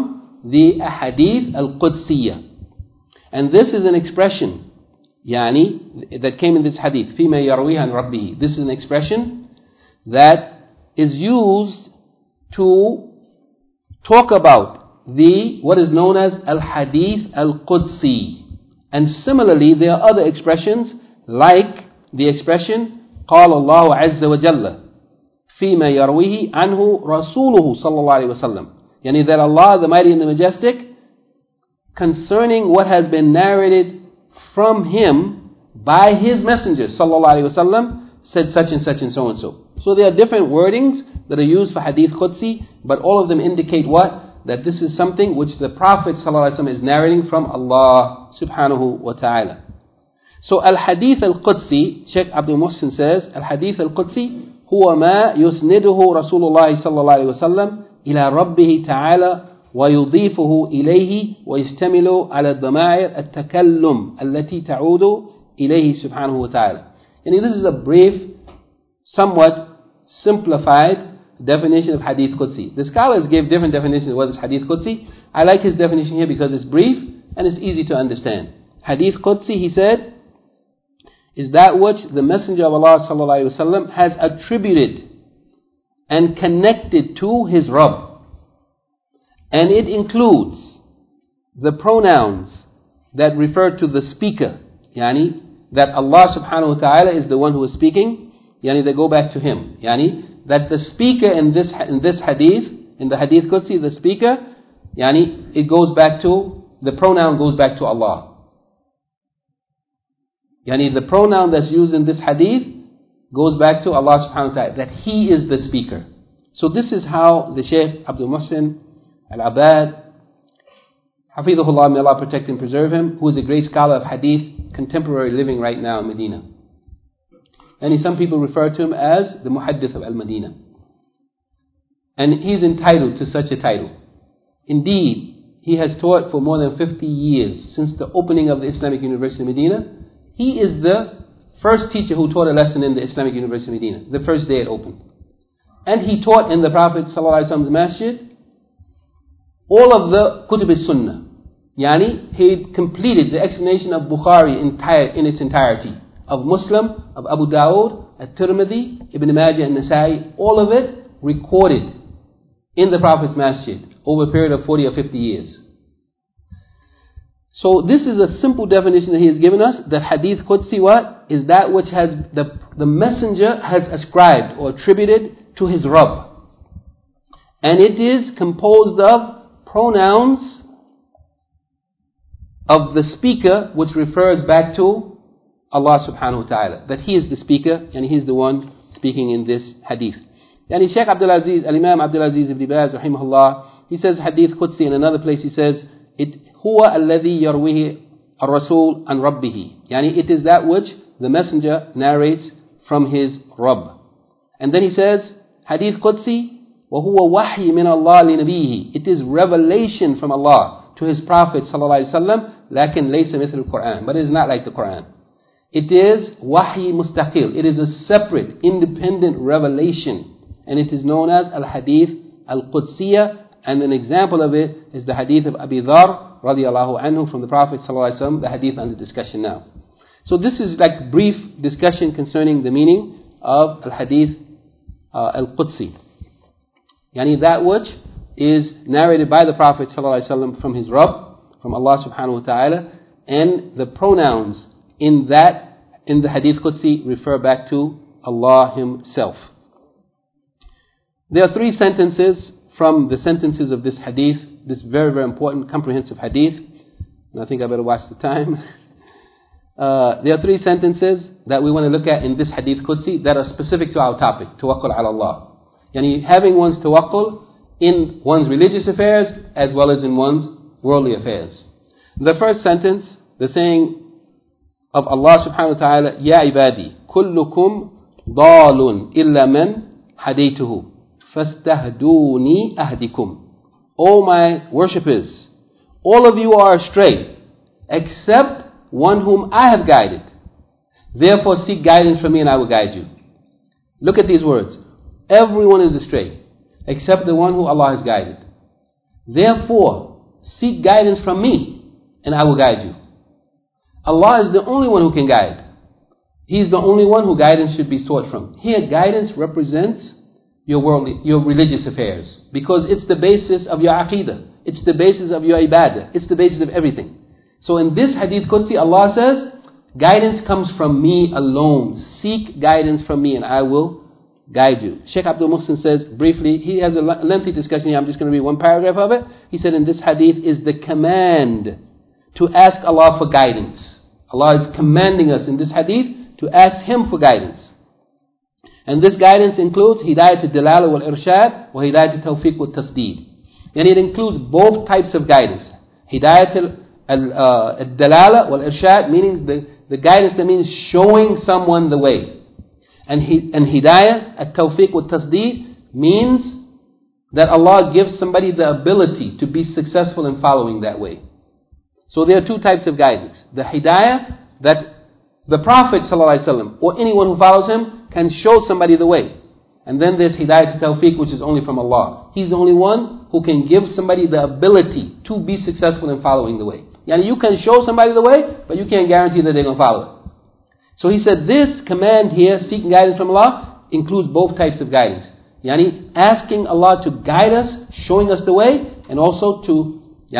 the ahadith al-Qudsiyah. And this is an expression, that came in this hadith, فِيمَا يَرْوِيهَ عَنْ رَبِّهِ. This is an expression that is used to talk about what is known as al-hadith al-Qudsi. And similarly, there are other expressions like the expression قال الله عز وجل فيما يرويه عنه رسوله صلى الله عليه وسلم. That Allah, the Mighty and the Majestic, concerning what has been narrated from Him by His Messenger sallallahu alaihi wasallam, said such and such and so and so. So there are different wordings that are used for hadith Qudsi, but all of them indicate what? That this is something which the Prophet sallallahu alaihi wasallam is narrating from Allah subhanahu wa ta'ala. So al-hadith al-Qudsi, Sheikh Abdul Muhsin says, al-hadith al-Qudsi هو ما يسنده رسول الله صلى الله عليه وسلم إلى ربه تعالى ويضيفه إليه ويشتمل على الضمائر التكلم التي تعود إليه سبحانه وتعالى. And this is a brief, somewhat simplified definition of hadith Qudsi. The scholars gave different definitions of what is hadith Qudsi. I like his definition here because it's brief and it's easy to understand. Hadith Qudsi, he said, is that which the Messenger of Allah sallallahu alaihi wasallam has attributed and connected to his Rabb. And it includes the pronouns that refer to the speaker, that Allah subhanahu wa ta'ala is the one who is speaking, they go back to Him. That the speaker in this hadith, in the hadith Qudsi, the speaker, it goes back to, the pronoun goes back to Allah. The pronoun that's used in this hadith goes back to Allah subhanahu wa ta'ala, that He is the speaker. So this is how the Shaykh Abdul Muhsin Al-Abad, Hafidhullah, may Allah protect and preserve him, who is a great scholar of hadith, contemporary living right now in Medina. And some people refer to him as the Muhaddith of Al-Madinah. And he's entitled to such a title. Indeed, he has taught for more than 50 years, since the opening of the Islamic University of Medina. He is the first teacher who taught a lesson in the Islamic University of Medina, the first day it opened. And he taught in the Prophet ﷺ's masjid all of the Kutub al-Sunnah. He completed the explanation of Bukhari in its entirety, of Muslim, of Abu Dawud, At-Tirmidhi, Ibn Majah and Nasa'i, all of it recorded in the Prophet's masjid over a period of 40 or 50 years. So this is a simple definition that he has given us, that hadith Qudsi what? Is that which has the messenger has ascribed or attributed to his Rabb. And it is composed of pronouns of the speaker, which refers back to Allah subhanahu wa ta'ala, that He is the speaker and He is the one speaking in this hadith. Shaykh Abdul Aziz, Al-Imam Abdul Aziz ibn Baz rahimahullah, he says hadith Qudsi. In another place he says, هو الذي يرويه الرسول عن ربه. It is that which the messenger narrates from his Rabb. And then he says, hadith Qudsi, وهو وحي من الله لنبيه. It is revelation from Allah to His Prophet sallallahu alaihi wasallam, لكن ليس مثل القرآن. But it is not like the Quran. It is wahi mustaqil. It is a separate, independent revelation. And it is known as al-hadith al-Qudsiyah. And an example of it is the hadith of Abi Dhar radiyallahu anhu from the Prophet sallallahu alaihi wasallam, the hadith under discussion now. So this is like brief discussion concerning the meaning of al-hadith al-Qudsi. That which is narrated by the Prophet ﷺ from his Rabb, from Allah subhanahu wa ta'ala, and the pronouns in the hadith Qudsi refer back to Allah Himself. There are 3 sentences from the sentences of this hadith, this very, very important, comprehensive hadith, and I think I better watch the time. There are 3 sentences that we want to look at in this hadith Qudsi that are specific to our topic, tawakkul ala Allah. Having one's tawakkul in one's religious affairs as well as in one's worldly affairs. The first sentence, the saying of Allah subhanahu wa ta'ala, Ya ibadi, kullukum dalun illa man hadaytuhu, fastahduni ahdikum. O my worshippers, all of you are astray, except one whom I have guided. Therefore seek guidance from me and I will guide you. Look at these words. Everyone is astray, except the one who Allah has guided. Therefore, seek guidance from me, and I will guide you. Allah is the only one who can guide. He's the only one who guidance should be sought from. Here, guidance represents your worldly, your religious affairs, because it's the basis of your aqidah. It's the basis of your ibadah. It's the basis of everything. So in this hadith Qudsi, Allah says, guidance comes from me alone. Seek guidance from me and I will guide you. Shaykh Abdul Muhsin says, briefly, he has a lengthy discussion here. I'm just going to read one paragraph of it. He said in this hadith is the command to ask Allah for guidance. Allah is commanding us in this hadith to ask Him for guidance. And this guidance includes Hidayat al-Dalala wal-Irshad wa Hidayat al-Tawfiq wal-Tasdeed. And it includes both types of guidance. Hidayat al-Dalala wal-Irshad, meaning the guidance that means showing someone the way. And Hidayat al-Tawfiq wal-Tasdeed means that Allah gives somebody the ability to be successful in following that way. So there are two types of guidance. The Hidayah that the Prophet ﷺ or anyone who follows him can show somebody the way. And then there's Hidayat al-Tawfiq, which is only from Allah. He's the only one who can give somebody the ability to be successful in following the way. Yani you can show somebody the way, but you can't guarantee that they're going to follow it. So he said this command here, seeking guidance from Allah, includes both types of guidance. Yani asking Allah to guide us, showing us the way, and also to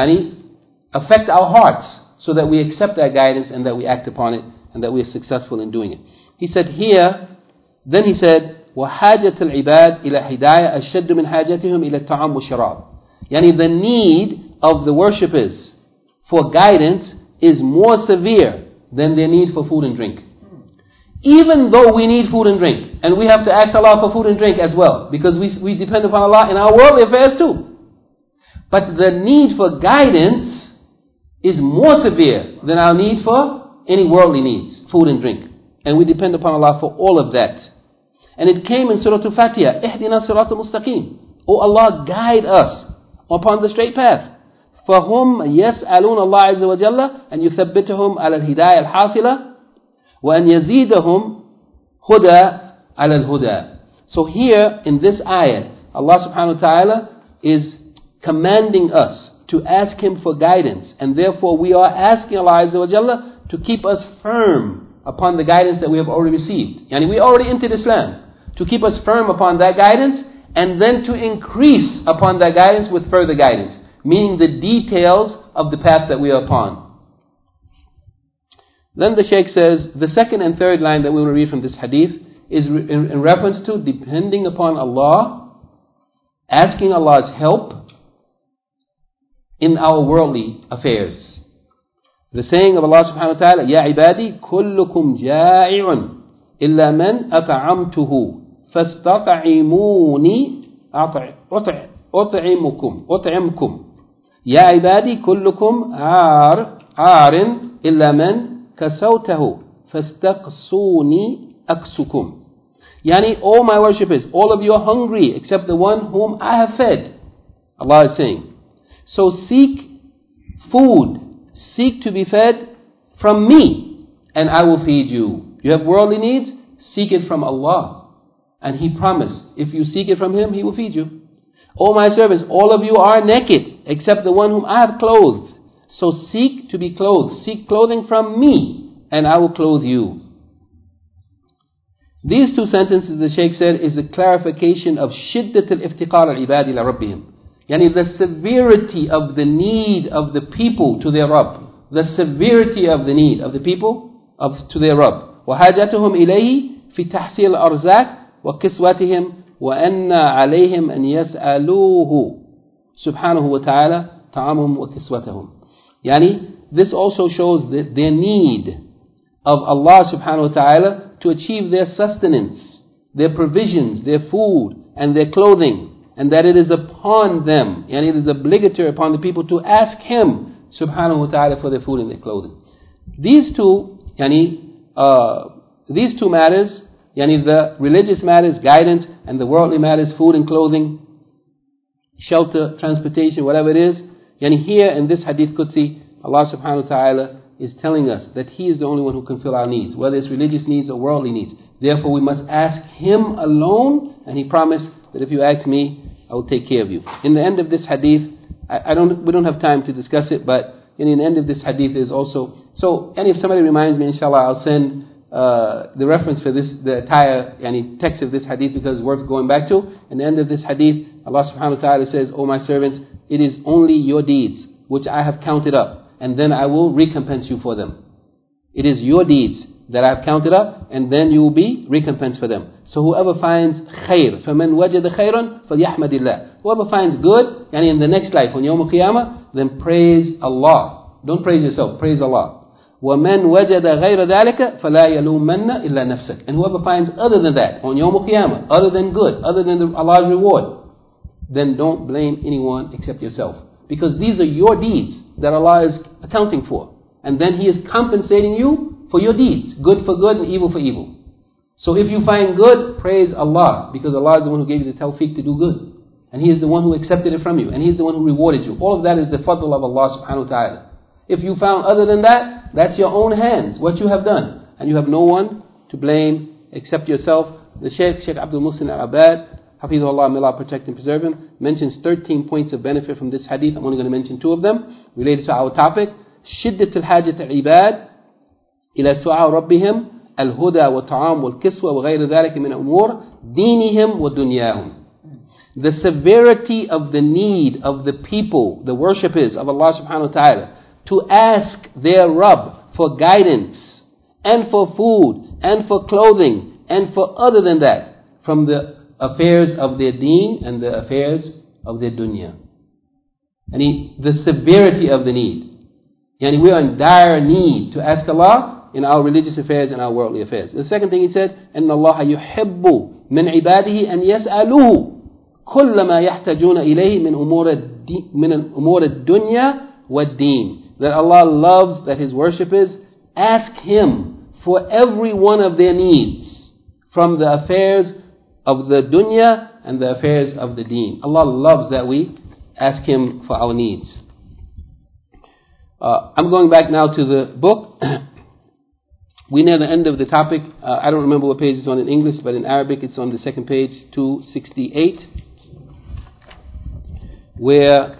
affect our hearts so that we accept that guidance and that we act upon it and that we are successful in doing it. He said here, then he said, وَحَاجَةَ الْعِبَادِ إِلَى حِدَايَةٍ أَشَدُّ مِنْ حَاجَتِهُمْ إِلَى الطَّعَامِ وَالشَّرَابِ. Yani the need of the worshippers for guidance is more severe than their need for food and drink. Even though we need food and drink, and we have to ask Allah for food and drink as well, because we depend upon Allah in our worldly affairs too. But the need for guidance is more severe than our need for any worldly needs, food and drink. And we depend upon Allah for all of that. And it came in Surah Al-Fatiha, اهْدِنَا الصِّرَاطَ الْمُسْتَقِيمِ. Oh Allah, guide us upon the straight path. فَهُمْ يَسْأَلُونَ اللَّهَ عَزَّ وَجَلَّ أَنْ يُثَبِّتَهُمْ عَلَى الْهِدَايَةِ الْحَاصِلَةِ وَأَنْ يَزِيدَهُمْ هُدَى عَلَى الْهُدَى. So here in this ayah, Allah subhanahu wa ta'ala is commanding us to ask Him for guidance, and therefore we are asking Allah Azza wa Jalla to keep us firm upon the guidance that we have already received. Yani we already entered Islam, to keep us firm upon that guidance, and then to increase upon that guidance with further guidance, meaning the details of the path that we are upon. Then the Shaykh says, the second and third line that we will read from this hadith is in reference to depending upon Allah, asking Allah's help in our worldly affairs. The saying of Allah subhanahu wa ta'ala, Ya ibadi, kullukum ja'i'un illa man at'amtuhu fastat'imuni ut'imkum. Ya ibadi, kullukum aarin illa man kasawtahu fastaqsuni aksukum. Yani, all my worshippers, all of you are hungry except the one whom I have fed. Allah is saying. So seek food, seek to be fed from me, and I will feed you. You have worldly needs, seek it from Allah. And He promised, if you seek it from Him, He will feed you. O my servants, all of you are naked, except the one whom I have clothed. So seek to be clothed, seek clothing from me, and I will clothe you. These two sentences, the Shaykh said, is a clarification of shiddat al-iftiqar al-ibad ila rabbihim. Yani the severity of the need of the people to their Rabb. The severity of the need of the people to their Rabb. وَحَاجَتُهُمْ إِلَيْهِ فِي تَحْصِيلِ الْأَرْزَاقِ وَكِسْوَتِهِمْ وَأَنَّ عَلَيْهِمْ أَنْ يَسْأَلُوهُ سُبْحَانَهُ وَتَعَالَى طَعَامُهُمْ وَكِسْوَتَهُمْ. Yani this also shows their need of Allah subhanahu wa ta'ala to achieve their sustenance, their provisions, their food and their clothing. And that it is upon them, and it is obligatory upon the people to ask Him, subhanahu wa ta'ala, for their food and their clothing. These two matters, the religious matters, guidance, and the worldly matters, food and clothing, shelter, transportation, whatever it is, here in this hadith Qudsi, Allah subhanahu wa ta'ala is telling us that He is the only one who can fill our needs, whether it's religious needs or worldly needs. Therefore we must ask Him alone, and He promised that if you ask me, I will take care of you. In the end of this hadith, we don't have time to discuss it, but in the end of this hadith there's also, and if somebody reminds me, inshallah, I'll send the reference for this, the entire text of this hadith, because it's worth going back to. In the end of this hadith, Allah subhanahu wa ta'ala says, "O my servants, it is only your deeds which I have counted up, and then I will recompense you for them." It is your deeds that I have counted up, and then you will be recompensed for them. So whoever finds khair, فَمَنْ وَجَدَ خَيْرًا فَلْيَحْمَدِ اللَّهِ. Whoever finds good, in the next life, on Yawm al-Qiyamah, then praise Allah. Don't praise yourself, praise Allah. وَمَنْ وَجَدَ غَيْرَ ذَلِكَ فَلَا يَلُومَنَّ إِلَّا نَفْسَكَ. And whoever finds other than that, on Yawm al-Qiyamah, other than good, other than Allah's reward, then don't blame anyone except yourself. Because these are your deeds that Allah is accounting for. And then He is compensating you for your deeds, good for good and evil for evil. So if you find good, praise Allah, because Allah is the one who gave you the tawfiq to do good. And He is the one who accepted it from you, and He is the one who rewarded you. All of that is the fadl of Allah subhanahu wa ta'ala. If you found other than that, that's your own hands, what you have done. And you have no one to blame except yourself. The Shaykh Abdul Muhsin al-Abad, Hafidhullah, may Allah protect and preserve him, mentions 13 points of benefit from this hadith. I'm only going to mention 2 of them, related to our topic. شدة الحاجة العباد إلى سعى ربهم الهدى والطعام والكسوة وغير ذلك من أمور دينهم ودنياهم. The severity of the need of the people, the worshippers of Allah subhanahu wa ta'ala, to ask their Rabb for guidance and for food and for clothing and for other than that from the affairs of their deen and the affairs of their dunya. And the severity of the need. Yani we are in dire need to ask Allah in our religious affairs and our worldly affairs. The second thing he said, إِنَّ اللَّهَ يُحِبُّ مِنْ عِبَادِهِ أَنْ يَسْأَلُوهُ كل ما يحتاجون إليه من أمور الدنيا والدين. That Allah loves that His worshippers ask Him for every one of their needs from the affairs of the dunya and the affairs of the deen. Allah loves that we ask Him for our needs. I'm going back now to the book. We're near the end of the topic. I don't remember what page it's on in English, but in Arabic it's on the second page, 268. Where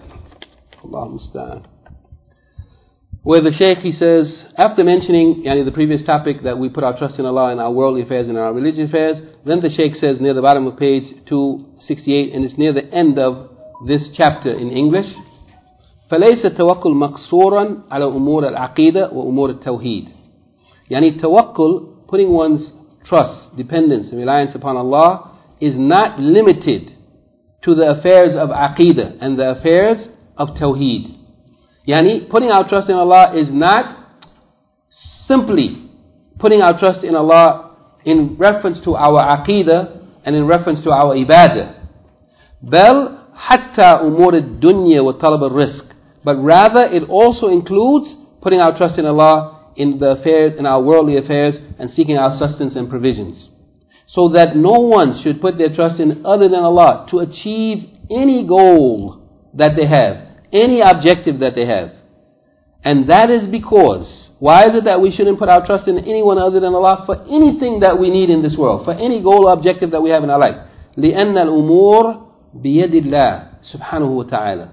the Shaykh, he says, after mentioning the previous topic that we put our trust in Allah in our worldly affairs and our religious affairs, then the Shaykh says near the bottom of page 268, and it's near the end of this chapter in English, فَلَيْسَ التَّوَكُّلْ مَقْصُورًا عَلَى أُمُورِ الْعَقِيدَةِ وَأُمُورِ التَّوْحِيدِ. Tawakkul, putting one's trust, dependence and reliance upon Allah, is not limited to the affairs of Aqidah and the affairs of Tawheed. Putting our trust in Allah is not simply putting our trust in Allah in reference to our Aqidah and in reference to our Ibadah. بل حتى أمور الدنيا وطلب الرزق. But rather it also includes putting our trust in Allah in the affairs, in our worldly affairs, and seeking our sustenance and provisions. So that no one should put their trust in other than Allah to achieve any goal that they have, any objective that they have. And that is because, why is it that we shouldn't put our trust in anyone other than Allah for anything that we need in this world, for any goal or objective that we have in our life? لأن الأمور بيد الله سبحانه وتعالى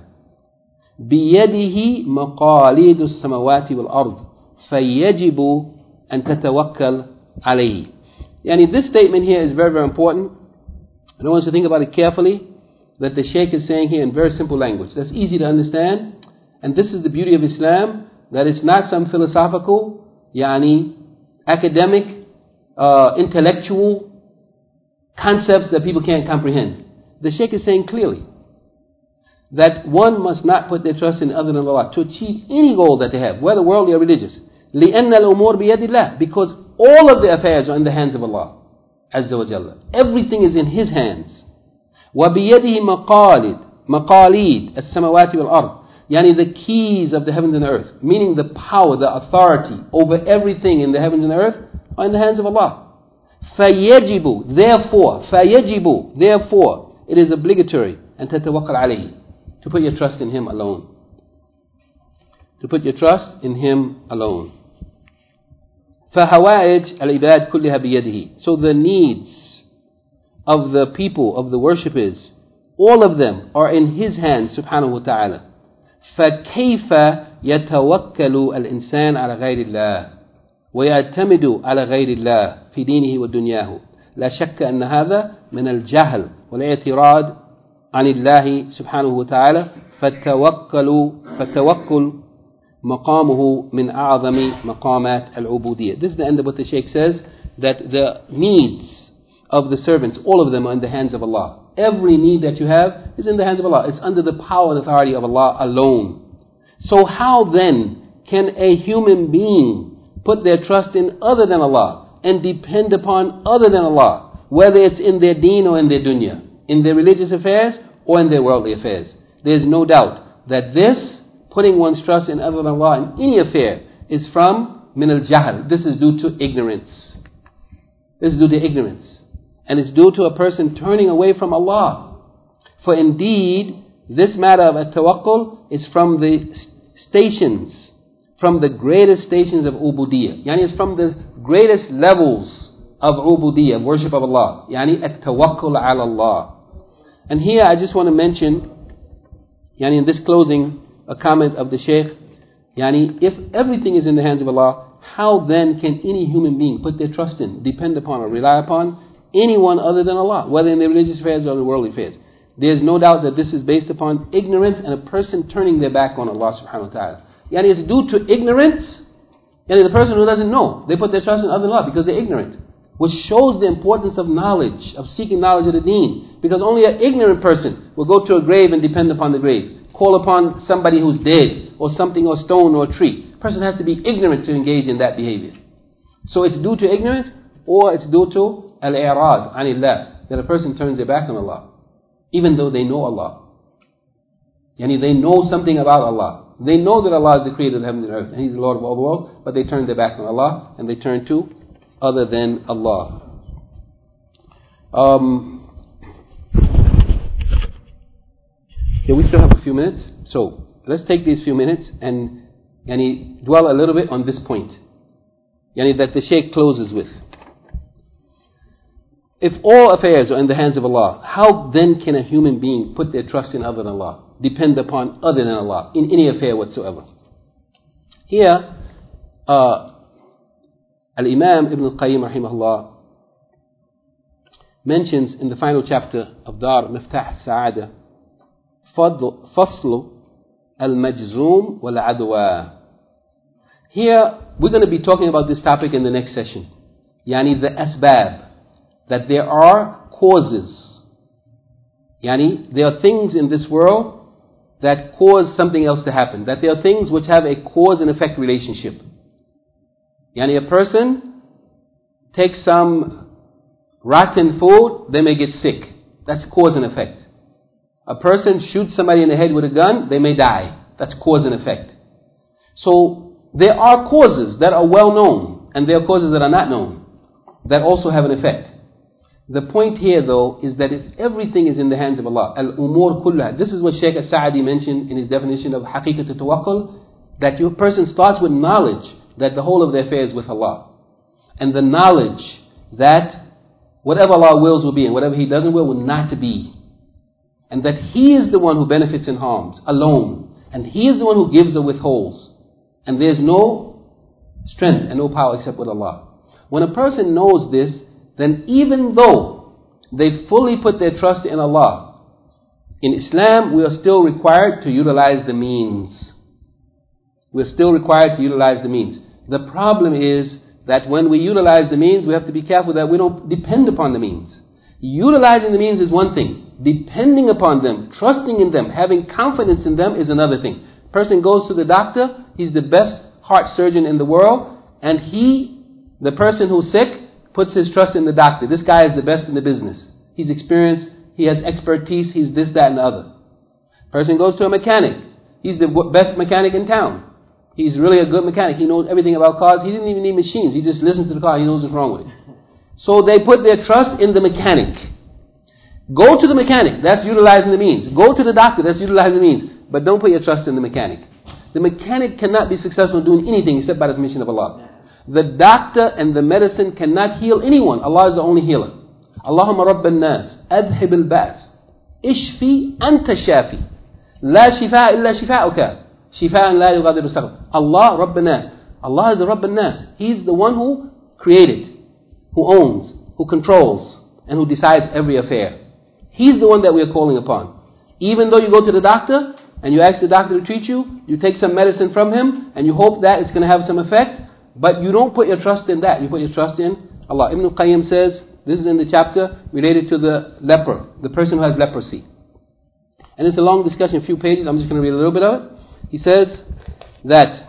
بيده مقاليد السماوات والأرض فيجب أن تتوكل عليه. This statement here is very, very important. I want us to think about it carefully, that the Shaykh is saying here in very simple language. That's easy to understand. And this is the beauty of Islam, that it's not some philosophical, academic, intellectual concepts that people can't comprehend. The Shaykh is saying clearly that one must not put their trust in other than Allah to achieve any goal that they have, whether worldly or religious. لِأَنَّ الْأُمُورِ بِيَدِ اللَّهِ. Because all of the affairs are in the hands of Allah Azza wa Jalla. Everything is in His hands. وَبِيَدِهِ مَقَالِيد السَّمَوَاتِ وَالْأَرْضِ. The keys of the heavens and the earth, meaning the power, the authority over everything in the heavens and the earth, are in the hands of Allah. فَيَجِبُ, therefore, it is obligatory, and تَتَوَكَّلْ عَلَيْهِ, to put your trust in Him alone. To put your trust in Him alone. فَهَوَائِجْ الْعِبَادِ كُلِّهَا بِيَدِهِ. So the needs of the people, of the worshippers, all of them are in His hands, subhanahu wa ta'ala. فكيف يتوكل الإنسان على غير الله ويعتمد على غير الله في دينه ودنياه؟ لا شك أن هذا من الجهل والاعتراض عن الله سبحانه وتعالى. فالتوكل مقامه من أعظم مقامات العبودية. This is the end of what the Shaykh says, that the needs of the servants, all of them are in the hands of Allah. Every need that you have is in the hands of Allah. It's under the power and authority of Allah alone. So how then can a human being put their trust in other than Allah and depend upon other than Allah, whether it's in their deen or in their dunya, in their religious affairs or in their worldly affairs? There's no doubt that this, putting one's trust in other than Allah in any affair, is from min al-jahl. This is due to ignorance. This is due to ignorance. And it's due to a person turning away from Allah. For indeed, this matter of at-tawakkul is from the stations, from the greatest stations of ubudiyyah. Yani it's from the greatest levels of ubudiyyah, worship of Allah. Yani at-tawakkul ala Allah. And here I just want to mention, yani in this closing, a comment of the Shaykh, yani if everything is in the hands of Allah, how then can any human being put their trust in, depend upon or rely upon anyone other than Allah, whether in their religious affairs or in worldly affairs? There is no doubt that this is based upon ignorance and a person turning their back on Allah subhanahu wa ta'ala. Yani it's due to ignorance. Yani the person who doesn't know, they put their trust in other than Allah because they're ignorant. Which shows the importance of knowledge, of seeking knowledge of the deen. Because only an ignorant person will go to a grave and depend upon the grave, call upon somebody who's dead, or something, or stone, or a tree. A person has to be ignorant to engage in that behavior. So it's due to ignorance, or it's due to al-i'rad anillah, that a person turns their back on Allah, even though they know Allah. Yani they know something about Allah. They know that Allah is the creator of the heaven and earth, and He's the Lord of all the world, but they turn their back on Allah, and they turn to other than Allah. We still have a few minutes, so let's take these few minutes and dwell a little bit on this point, that the Shaykh closes with. If all affairs are in the hands of Allah, how then can a human being put their trust in other than Allah, depend upon other than Allah in any affair whatsoever? Here, Al-Imam Ibn al-Qayyim rahimahullah mentions in the final chapter of Dar Miftah Sa'ada, Faslu al-Majzoom wal-Adwa. Here, we're going to be talking about this topic in the next session. Yani the asbab, that there are causes. Yani there are things in this world that cause something else to happen. That there are things which have a cause and effect relationship. Yani a person takes some rotten food, they may get sick. That's cause and effect. A person shoots somebody in the head with a gun, they may die. That's cause and effect. So there are causes that are well known, and there are causes that are not known, that also have an effect. The point here though is that if everything is in the hands of Allah, al-umur kullaha, this is what Shaykh al-Sa'adi mentioned in his definition of haqiqat al-tawakkul, that your person starts with knowledge that the whole of their affairs is with Allah, and the knowledge that whatever Allah wills will be and whatever He doesn't will not to be, and that He is the one who benefits and harms alone, and He is the one who gives or withholds, and there's no strength and no power except with Allah. When a person knows this, then even though they fully put their trust in Allah, in Islam we are still required to utilize the means. We're still required to utilize the means. The problem is that when we utilize the means, we have to be careful that we don't depend upon the means. Utilizing the means is one thing. Depending upon them, trusting in them, having confidence in them is another thing. Person goes to the doctor, he's the best heart surgeon in the world, and the person who's sick, puts his trust in the doctor. This guy is the best in the business. He's experienced, he has expertise, he's this, that, and the other. Person goes to a mechanic. He's the best mechanic in town. He's really a good mechanic. He knows everything about cars. He didn't even need machines. He just listens to the car. He knows what's wrong with it. So they put their trust in the mechanic. Go to the mechanic. That's utilizing the means. Go to the doctor. That's utilizing the means. But don't put your trust in the mechanic. The mechanic cannot be successful in doing anything except by the permission of Allah. The doctor and the medicine cannot heal anyone. Allah is the only healer. Allahumma rabban nas, adhib al-bas, ishfi anta shafi. لا شفاء إلا شفاءك شفاء لا يغادر سقما. Allah Rabb al-Nas. Allah is the Rabb al-Nas. He's the one who created, who owns, who controls, and who decides every affair. He's the one that we are calling upon. Even though you go to the doctor and you ask the doctor to treat you, you take some medicine from him and you hope that it's going to have some effect, but you don't put your trust in that. You put your trust in Allah. Ibn al-Qayyim says, this is in the chapter related to the leper, the person who has leprosy. And it's a long discussion, a few pages. I'm just going to read a little bit of it. He says that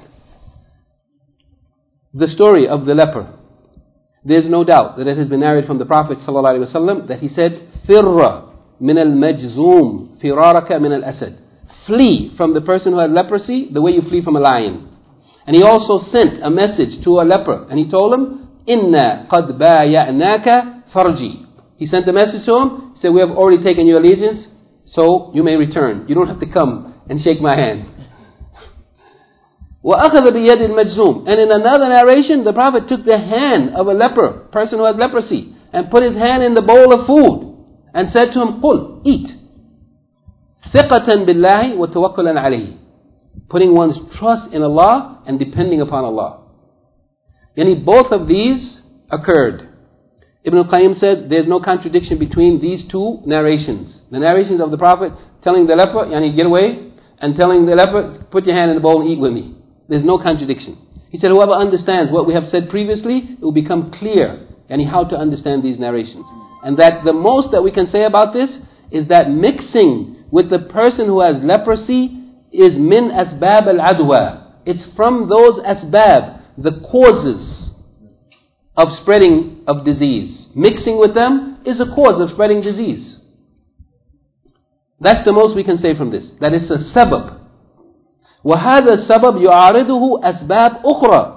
the story of the leper, there's no doubt that it has been narrated from the Prophet ﷺ that he said, "Firra min al-majzoom, firaraka min al-asad." Flee from the person who had leprosy the way you flee from a lion. And he also sent a message to a leper, and he told him, "Inna qad baya'naka farji." He sent a message to him. He said, "We have already taken your allegiance, so you may return. You don't have to come and shake my hand." وَأَخَذَ بِيَدِ الْمَجْزُومِ. And in another narration, the Prophet took the hand of a leper, person who has leprosy, and put his hand in the bowl of food, and said to him, "Qul, eat." ثِقَةً بِاللَّهِ وَتَوَكُّلًا عَلَيْهِ. Putting one's trust in Allah and depending upon Allah. Yani both of these occurred. Ibn al-Qayyim said there's no contradiction between these two narrations. The narrations of the Prophet telling the leper, yani get away, and telling the leper, put your hand in the bowl and eat with me. There's no contradiction. He said whoever understands what we have said previously, it will become clear yani how to understand these narrations. And that the most that we can say about this is that mixing with the person who has leprosy is min asbab al-adwa. It's from those asbab, the causes of spreading of disease. Mixing with them is a cause of spreading disease. That's the most we can say from this. That it's a sabab. وهذا السبب يعارضه أسباب أخرى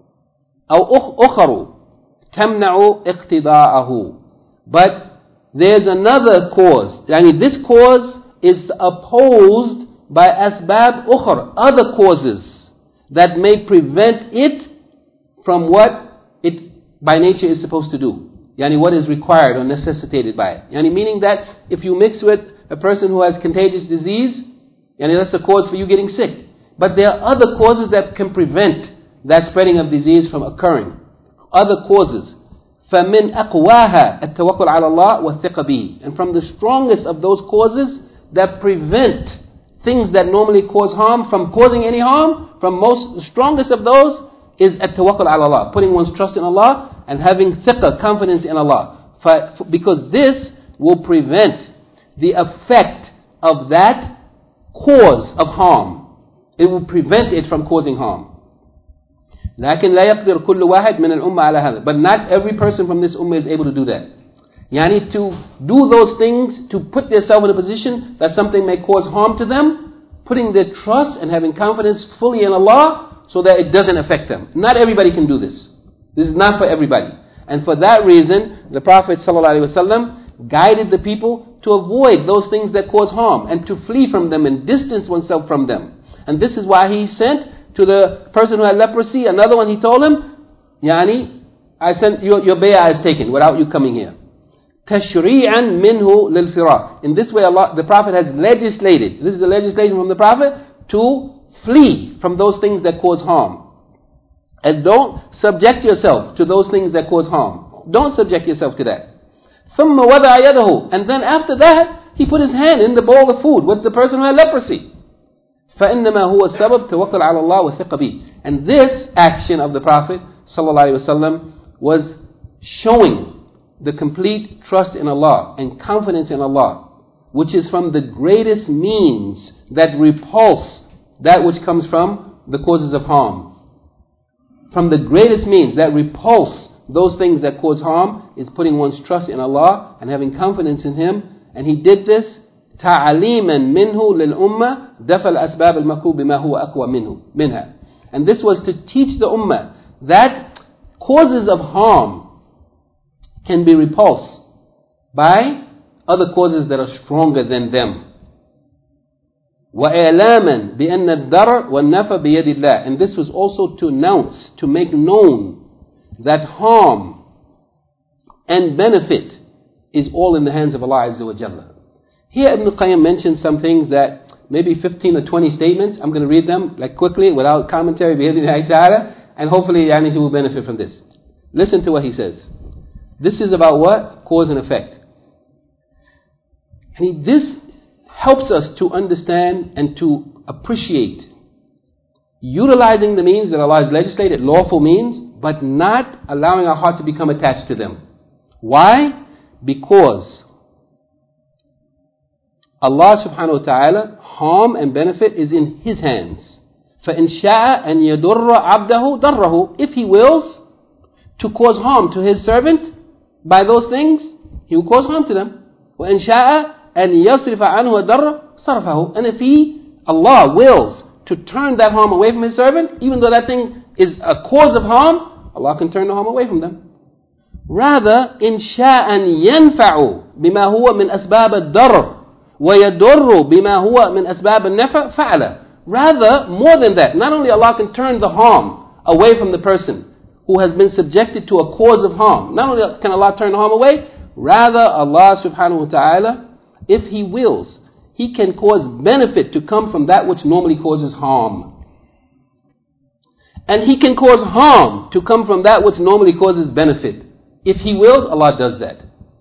أو أخر تمنع اقتضاءه. But there's another cause. Yani this cause is opposed by asbab ukhra, other causes that may prevent it from what it by nature is supposed to do. Yani what is required or necessitated by it. Yani meaning that if you mix with a person who has contagious disease, yani that's the cause for you getting sick. But there are other causes that can prevent that spreading of disease from occurring. Other causes. فَمِنْ أَقْوَاهَا التَّوَكُّلْ عَلَى اللَّهِ وَالثِّقَ بِهِ. And from the strongest of those causes that prevent things that normally cause harm from causing any harm, the strongest of those is التَّوَكُّلْ عَلى اللَّهِ, putting one's trust in Allah and having thiqah, confidence in Allah. Because this will prevent the effect of that cause of harm. It will prevent it from causing harm. لكن لا يقدر كل واحد من الأمة على هذا. But not every person from this ummah is able to do that. Yani to do those things, to put themselves in a position that something may cause harm to them, putting their trust and having confidence fully in Allah so that it doesn't affect them. Not everybody can do this. This is not for everybody. And for that reason, the Prophet ﷺ guided the people to avoid those things that cause harm and to flee from them and distance oneself from them. And this is why he sent to the person who had leprosy another one. He told him, Yani, I sent your bay'ah is taken without you coming here. تَشْرِيعًا مِنْهُ لِلْفِرَاقِ. In this way, the Prophet has legislated. This is the legislation from the Prophet to flee from those things that cause harm. And don't subject yourself to those things that cause harm. Don't subject yourself to that. ثُمَّ وَضَعَ يَدَهُ. And then after that, he put his hand in the bowl of food with the person who had leprosy. فَإِنَّمَا هُوَ السَّبَبْ تَوَكُّلْ عَلَى اللَّهِ وَثِقَ بِهِ. And this action of the Prophet ﷺ was showing the complete trust in Allah and confidence in Allah, which is from the greatest means that repulse that which comes from the causes of harm. From the greatest means that repulse those things that cause harm is putting one's trust in Allah and having confidence in Him. And he did this تعليما منه للأمة دفع الأسباب المكروه بما هو أقوى منها. And this was to teach the ummah that causes of harm can be repulsed by other causes that are stronger than them. وإعلاما بأن الضرر والنفع بيد الله. And this was also to announce, to make known that harm and benefit is all in the hands of Allah Azza wa Jalla. Here Ibn Qayyim mentioned some things that maybe 15 or 20 statements. I'm going to read them like quickly without commentary, and hopefully he will benefit from this. Listen to what he says. This is about what? Cause and effect. And this helps us to understand and to appreciate utilizing the means that Allah has legislated, lawful means, but not allowing our heart to become attached to them. Why? Because Allah subhanahu wa ta'ala, harm and benefit is in His hands. فَإِنْ شَاءَ أَنْ يَدُرَّ عَبْدَهُ دَرَّهُ. If He wills to cause harm to His servant by those things, He will cause harm to them. وَإِنْ شَاءَ أَنْ يَصْرِفَ عَنْهُ الدَّرَّ صَرَفَهُ. And if Allah wills to turn that harm away from His servant, even though that thing is a cause of harm, Allah can turn the harm away from them. Rather, إِنْ شَاءَ أَنْ يَنْفَعُ بِمَا هُوَ مِنْ أَسْبَابِ الدَّرِّ وَيَدُرُّ بِمَا هُوَ مِنْ أَسْبَابِ النَّفْعِ فَعَلَ. Rather, more than that, not only Allah can turn the harm away from the person who has been subjected to a cause of harm, not only can Allah turn the harm away, rather Allah subhanahu wa ta'ala, if He wills, He can cause benefit to come from that which normally causes harm. And He can cause harm to come from that which normally causes benefit. If He wills, Allah does that.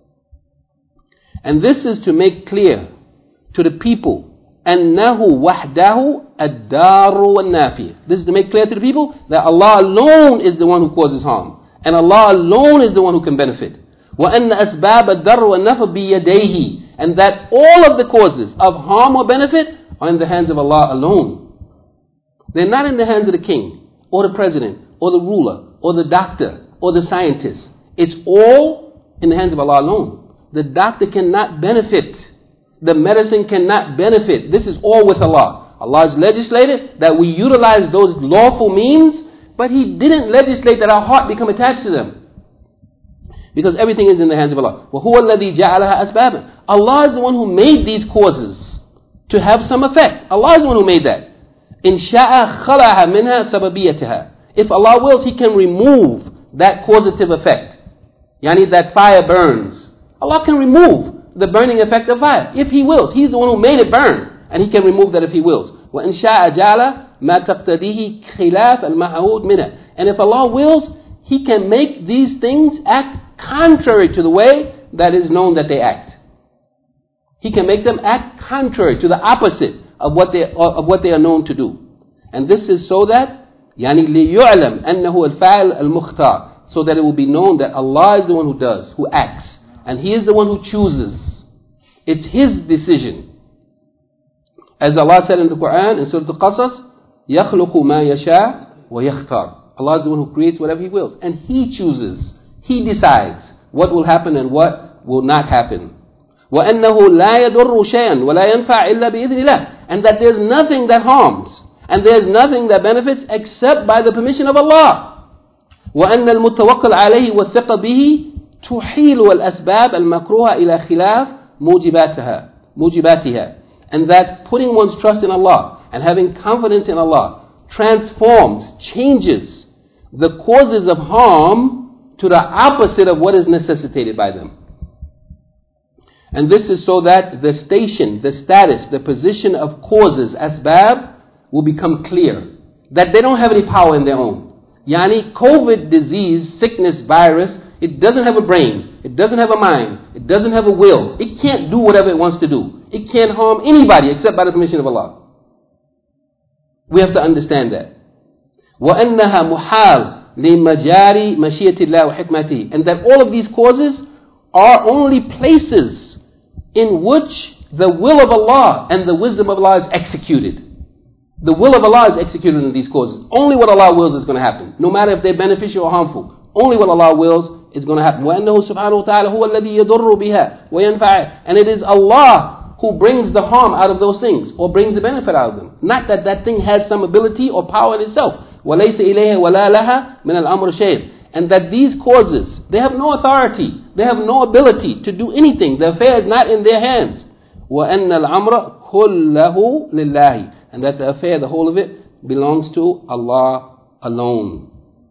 And this is to make clear to the people, أَنَّهُ وَحْدَهُ الدَّارُ وَالنَّافِيَ. This is to make clear to the people that Allah alone is the one who causes harm. And Allah alone is the one who can benefit. وَأَنَّ أَسْبَابَ الدَّرِّ وَالنَّفْعِ بِيَدَيْهِ. And that all of the causes of harm or benefit are in the hands of Allah alone. They're not in the hands of the king, or the president, or the ruler, or the doctor, or the scientist. It's all in the hands of Allah alone. The doctor cannot benefit. The medicine cannot benefit. This is all with Allah. Allah has legislated that we utilize those lawful means, but He didn't legislate that our heart become attached to them. Because everything is in the hands of Allah. وَهُوَ الَّذِي جَعَلَهَا أَسْبَابًا. Allah is the one who made these causes to have some effect. Allah is the one who made that. إِنْ شَاءَ خَلَعَ مِنْهَا سَبَبِيَّتِهَا. If Allah wills, He can remove that causative effect. Yani that fire burns. Allah can remove the burning effect of fire if He wills. He's the one who made it burn, and He can remove that if He wills. وَإِنْ شَاءَ جَعَلَ مَا تَقْتَدِيهِ خِلَافَ الْمَعْهُودِ مِنْهَا. And if Allah wills, He can make these things act contrary to the way that is known that they act. He can make them act contrary to the opposite of what they are known to do. And this is so that يعني ليعلم أنه الفاعل المختار, so that it will be known that Allah is the one who does, who acts, and He is the one who chooses. It's His decision. As Allah said in the Quran, in Surah Al-Qasas, يَخْلُقُ مَا يَشَاءُ وَيَخْتَارُ. Allah is the one who creates whatever He wills, and He chooses. He decides what will happen and what will not happen. وَأَنَّهُ لَا يَضُرُّ شَيْئًا وَلَا يَنْفَعْ إِلَّا بِإِذْنِ اللَّهِ. And that there's nothing that harms, and there's nothing that benefits except by the permission of Allah. وَأَنَّ الْمُتَوَكِّلَ عَلَيْهِ وَالثِّقَ بِهِ تُحِيلُ الْأَسْبَابَ الْمَكْرُوهَ إِلَى خِلَافِ مُوجِبَاتِهَا. And that putting one's trust in Allah and having confidence in Allah transforms, changes the causes of harm to the opposite of what is necessitated by them. And this is so that the station, the status, the position of causes, asbab, will become clear. That they don't have any power in their own. Yani, COVID disease, sickness, virus, it doesn't have a brain. It doesn't have a mind. It doesn't have a will. It can't do whatever it wants to do. It can't harm anybody except by the permission of Allah. We have to understand that. وَأَنَّهَا مُحَالٌ لِمَجَارِ مَشِيَةِ اللَّهِ وَحِكْمَتِهِ. And that all of these causes are only places in which the will of Allah and the wisdom of Allah is executed. The will of Allah is executed in these causes. Only what Allah wills is going to happen. No matter if they're beneficial or harmful. Only what Allah wills is going to happen. وَأَنَّهُ سُبْحَانَهُ وَتَعَالَى هُوَ الَّذِي يَضُرُّ بِهَا وَيَنْفَعُ. And it is Allah who brings the harm out of those things, or brings the benefit out of them. Not that that thing has some ability or power in itself. وَلَيْسَ إِلَيْهَ وَلَا لَهَا مِنَ الْأَمْرِ شَيْءٍ. And that these causes, they have no authority, they have no ability to do anything. The affair is not in their hands. وَأَنَّ الْأَمْرَ كُلَّهُ لِلَّهِ. And that the affair, the whole of it, belongs to Allah alone.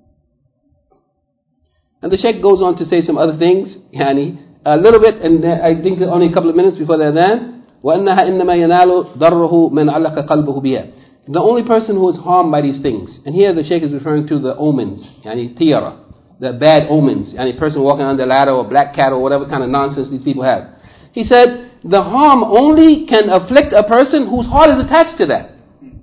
And the Shaykh goes on to say some other things, yani, a little bit, and I think only a couple of minutes before the adhan. وأنها إنما ينال ضره من علق قلبه بها. The only person who is harmed by these things, and here the Shaykh is referring to the omens, yani tiyara, the bad omens, yani a person walking on the ladder or black cat or whatever kind of nonsense these people have. He said, the harm only can afflict a person whose heart is attached to that.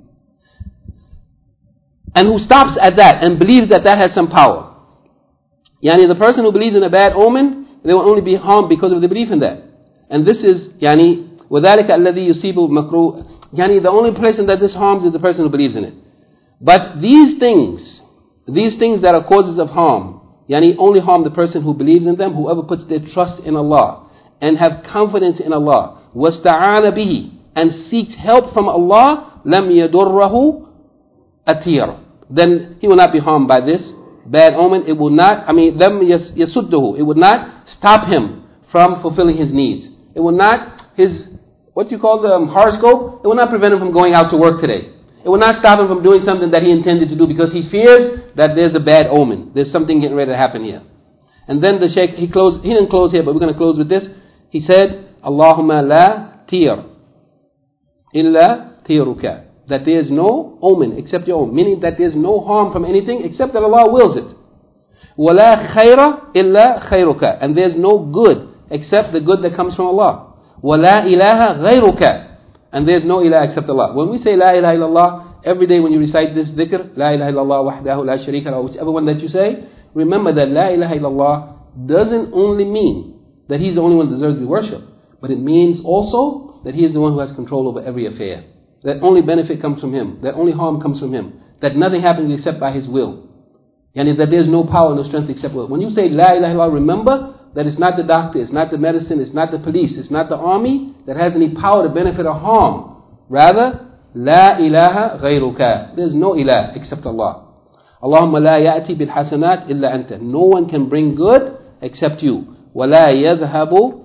And who stops at that and believes that that has some power. Yani the person who believes in a bad omen, they will only be harmed because of the belief in that. And this is, yani, وَذَلِكَ الَّذِي يُصِيبُ مَكْرُوهُ. Yani the only person that this harms is the person who believes in it. But these things that are causes of harm, yani only harm the person who believes in them, whoever puts their trust in Allah and have confidence in Allah, وَاسْتَعَانَ بِهِ, and seeks help from Allah, لَمْ يَدُرَّهُ أَتِيرٌ. Then he will not be harmed by this bad omen. It will not, لَمْ يَسُدُّهُ. It would not stop him from fulfilling his needs. It will not, what you call the horoscope, it will not prevent him from going out to work today. It will not stop him from doing something that he intended to do because he fears that there's a bad omen. There's something getting ready to happen here. And then the Shaykh, he didn't close here, but we're going to close with this. He said, Allahumma la tir illa tiruka. That there is no omen except your own. Meaning that there is no harm from anything except that Allah wills it. Wala khayra illa khayruka. And there is no good except the good that comes from Allah. وَلَا إِلَهَ غَيْرُكَ. And there is no ilah except Allah. When we say La ilaha illallah, every day when you recite this dhikr, La ilaha illallah wahdahu la sharika lahu, whichever one that you say, remember that La ilaha illallah doesn't only mean that He's the only one who deserves to be worshipped, but it means also that He is the one who has control over every affair. That only benefit comes from Him, that only harm comes from Him, that nothing happens except by His will. Yani that there is no power, no strength except will. When you say La ilaha illallah, remember that it's not the doctor, it's not the medicine, it's not the police, it's not the army that has any power to benefit or harm. Rather, La ilaha ghayruka. There's no ilah except Allah. Allahumma la ya'ti bil hasanat illa anta. No one can bring good except you. وَلَا يَذْهَبُ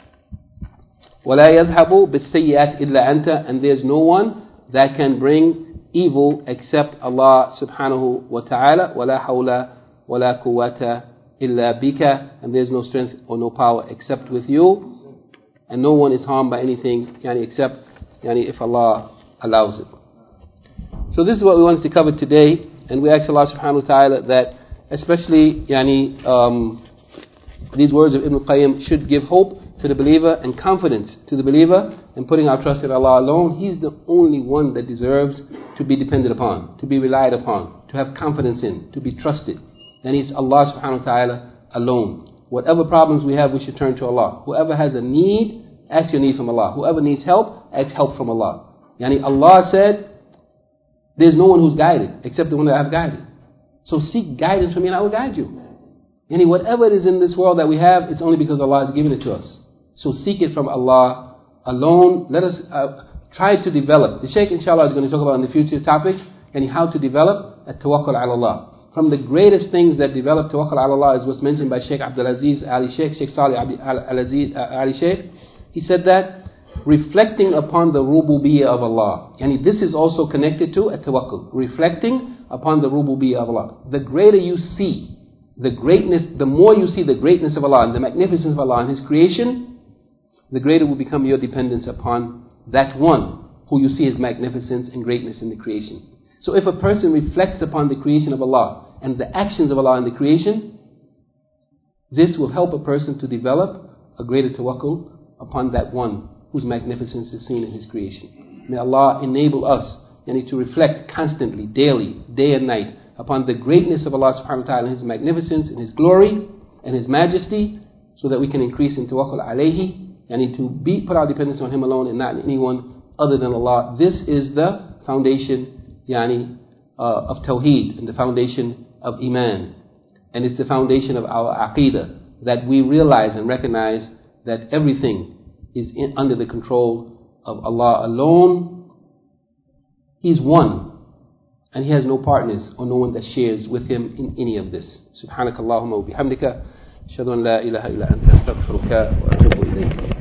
bis sayyi'at illa anta. And there's no one that can bring evil except Allah subhanahu wa ta'ala. وَلَا حَوْلَ وَلَا قُوَّةَ illa bika, and there's no strength or no power except with you, and no one is harmed by anything except if Allah allows it. So this is what we wanted to cover today, and we ask Allah subhanahu wa ta'ala that especially these words of Ibn Qayyim should give hope to the believer and confidence to the believer in putting our trust in Allah alone. He's the only one that deserves to be depended upon, to be relied upon, to have confidence in, to be trusted. And it's Allah subhanahu wa ta'ala alone. Whatever problems we have, we should turn to Allah. Whoever has a need, ask your need from Allah. Whoever needs help, ask help from Allah. Allah said, there's no one who's guided except the one that I've guided. So seek guidance from me and I will guide you. Whatever it is in this world that we have, it's only because Allah has given it to us. So seek it from Allah alone. Let us try to develop. The Shaykh inshallah is going to talk about in the future topic, how to develop at-tawakkul ala Allah. From the greatest things that develop tawakkul ala Allah is what's mentioned by Sheikh Abdul Aziz Ali Sheikh, Sheikh Salih Al-Aziz Ali Sheikh. He said that reflecting upon the rububiyyah of Allah. This is also connected to at-tawakkul. Reflecting upon the rububiyyah of Allah. The greater you see the greatness, the more you see the greatness of Allah and the magnificence of Allah and His creation, the greater will become your dependence upon that one who you see His magnificence and greatness in the creation. So if a person reflects upon the creation of Allah and the actions of Allah in the creation, this will help a person to develop a greater tawakkul upon that one whose magnificence is seen in His creation. May Allah enable us to reflect constantly, daily, day and night, upon the greatness of Allah subhanahu wa ta'ala and His magnificence and His glory and His majesty, so that we can increase in tawakkul alayhi, to put our dependence on Him alone and not anyone other than Allah. This is the foundation of Tawheed and the foundation of Iman. And it's the foundation of our Aqidah, that we realize and recognize that everything is under the control of Allah alone. He's one, and He has no partners or no one that shares with Him in any of this. Subhanakallahumma wa bihamdika, ashhadu an la ilaha illa anta, astaghfiruka wa atubu ilayk.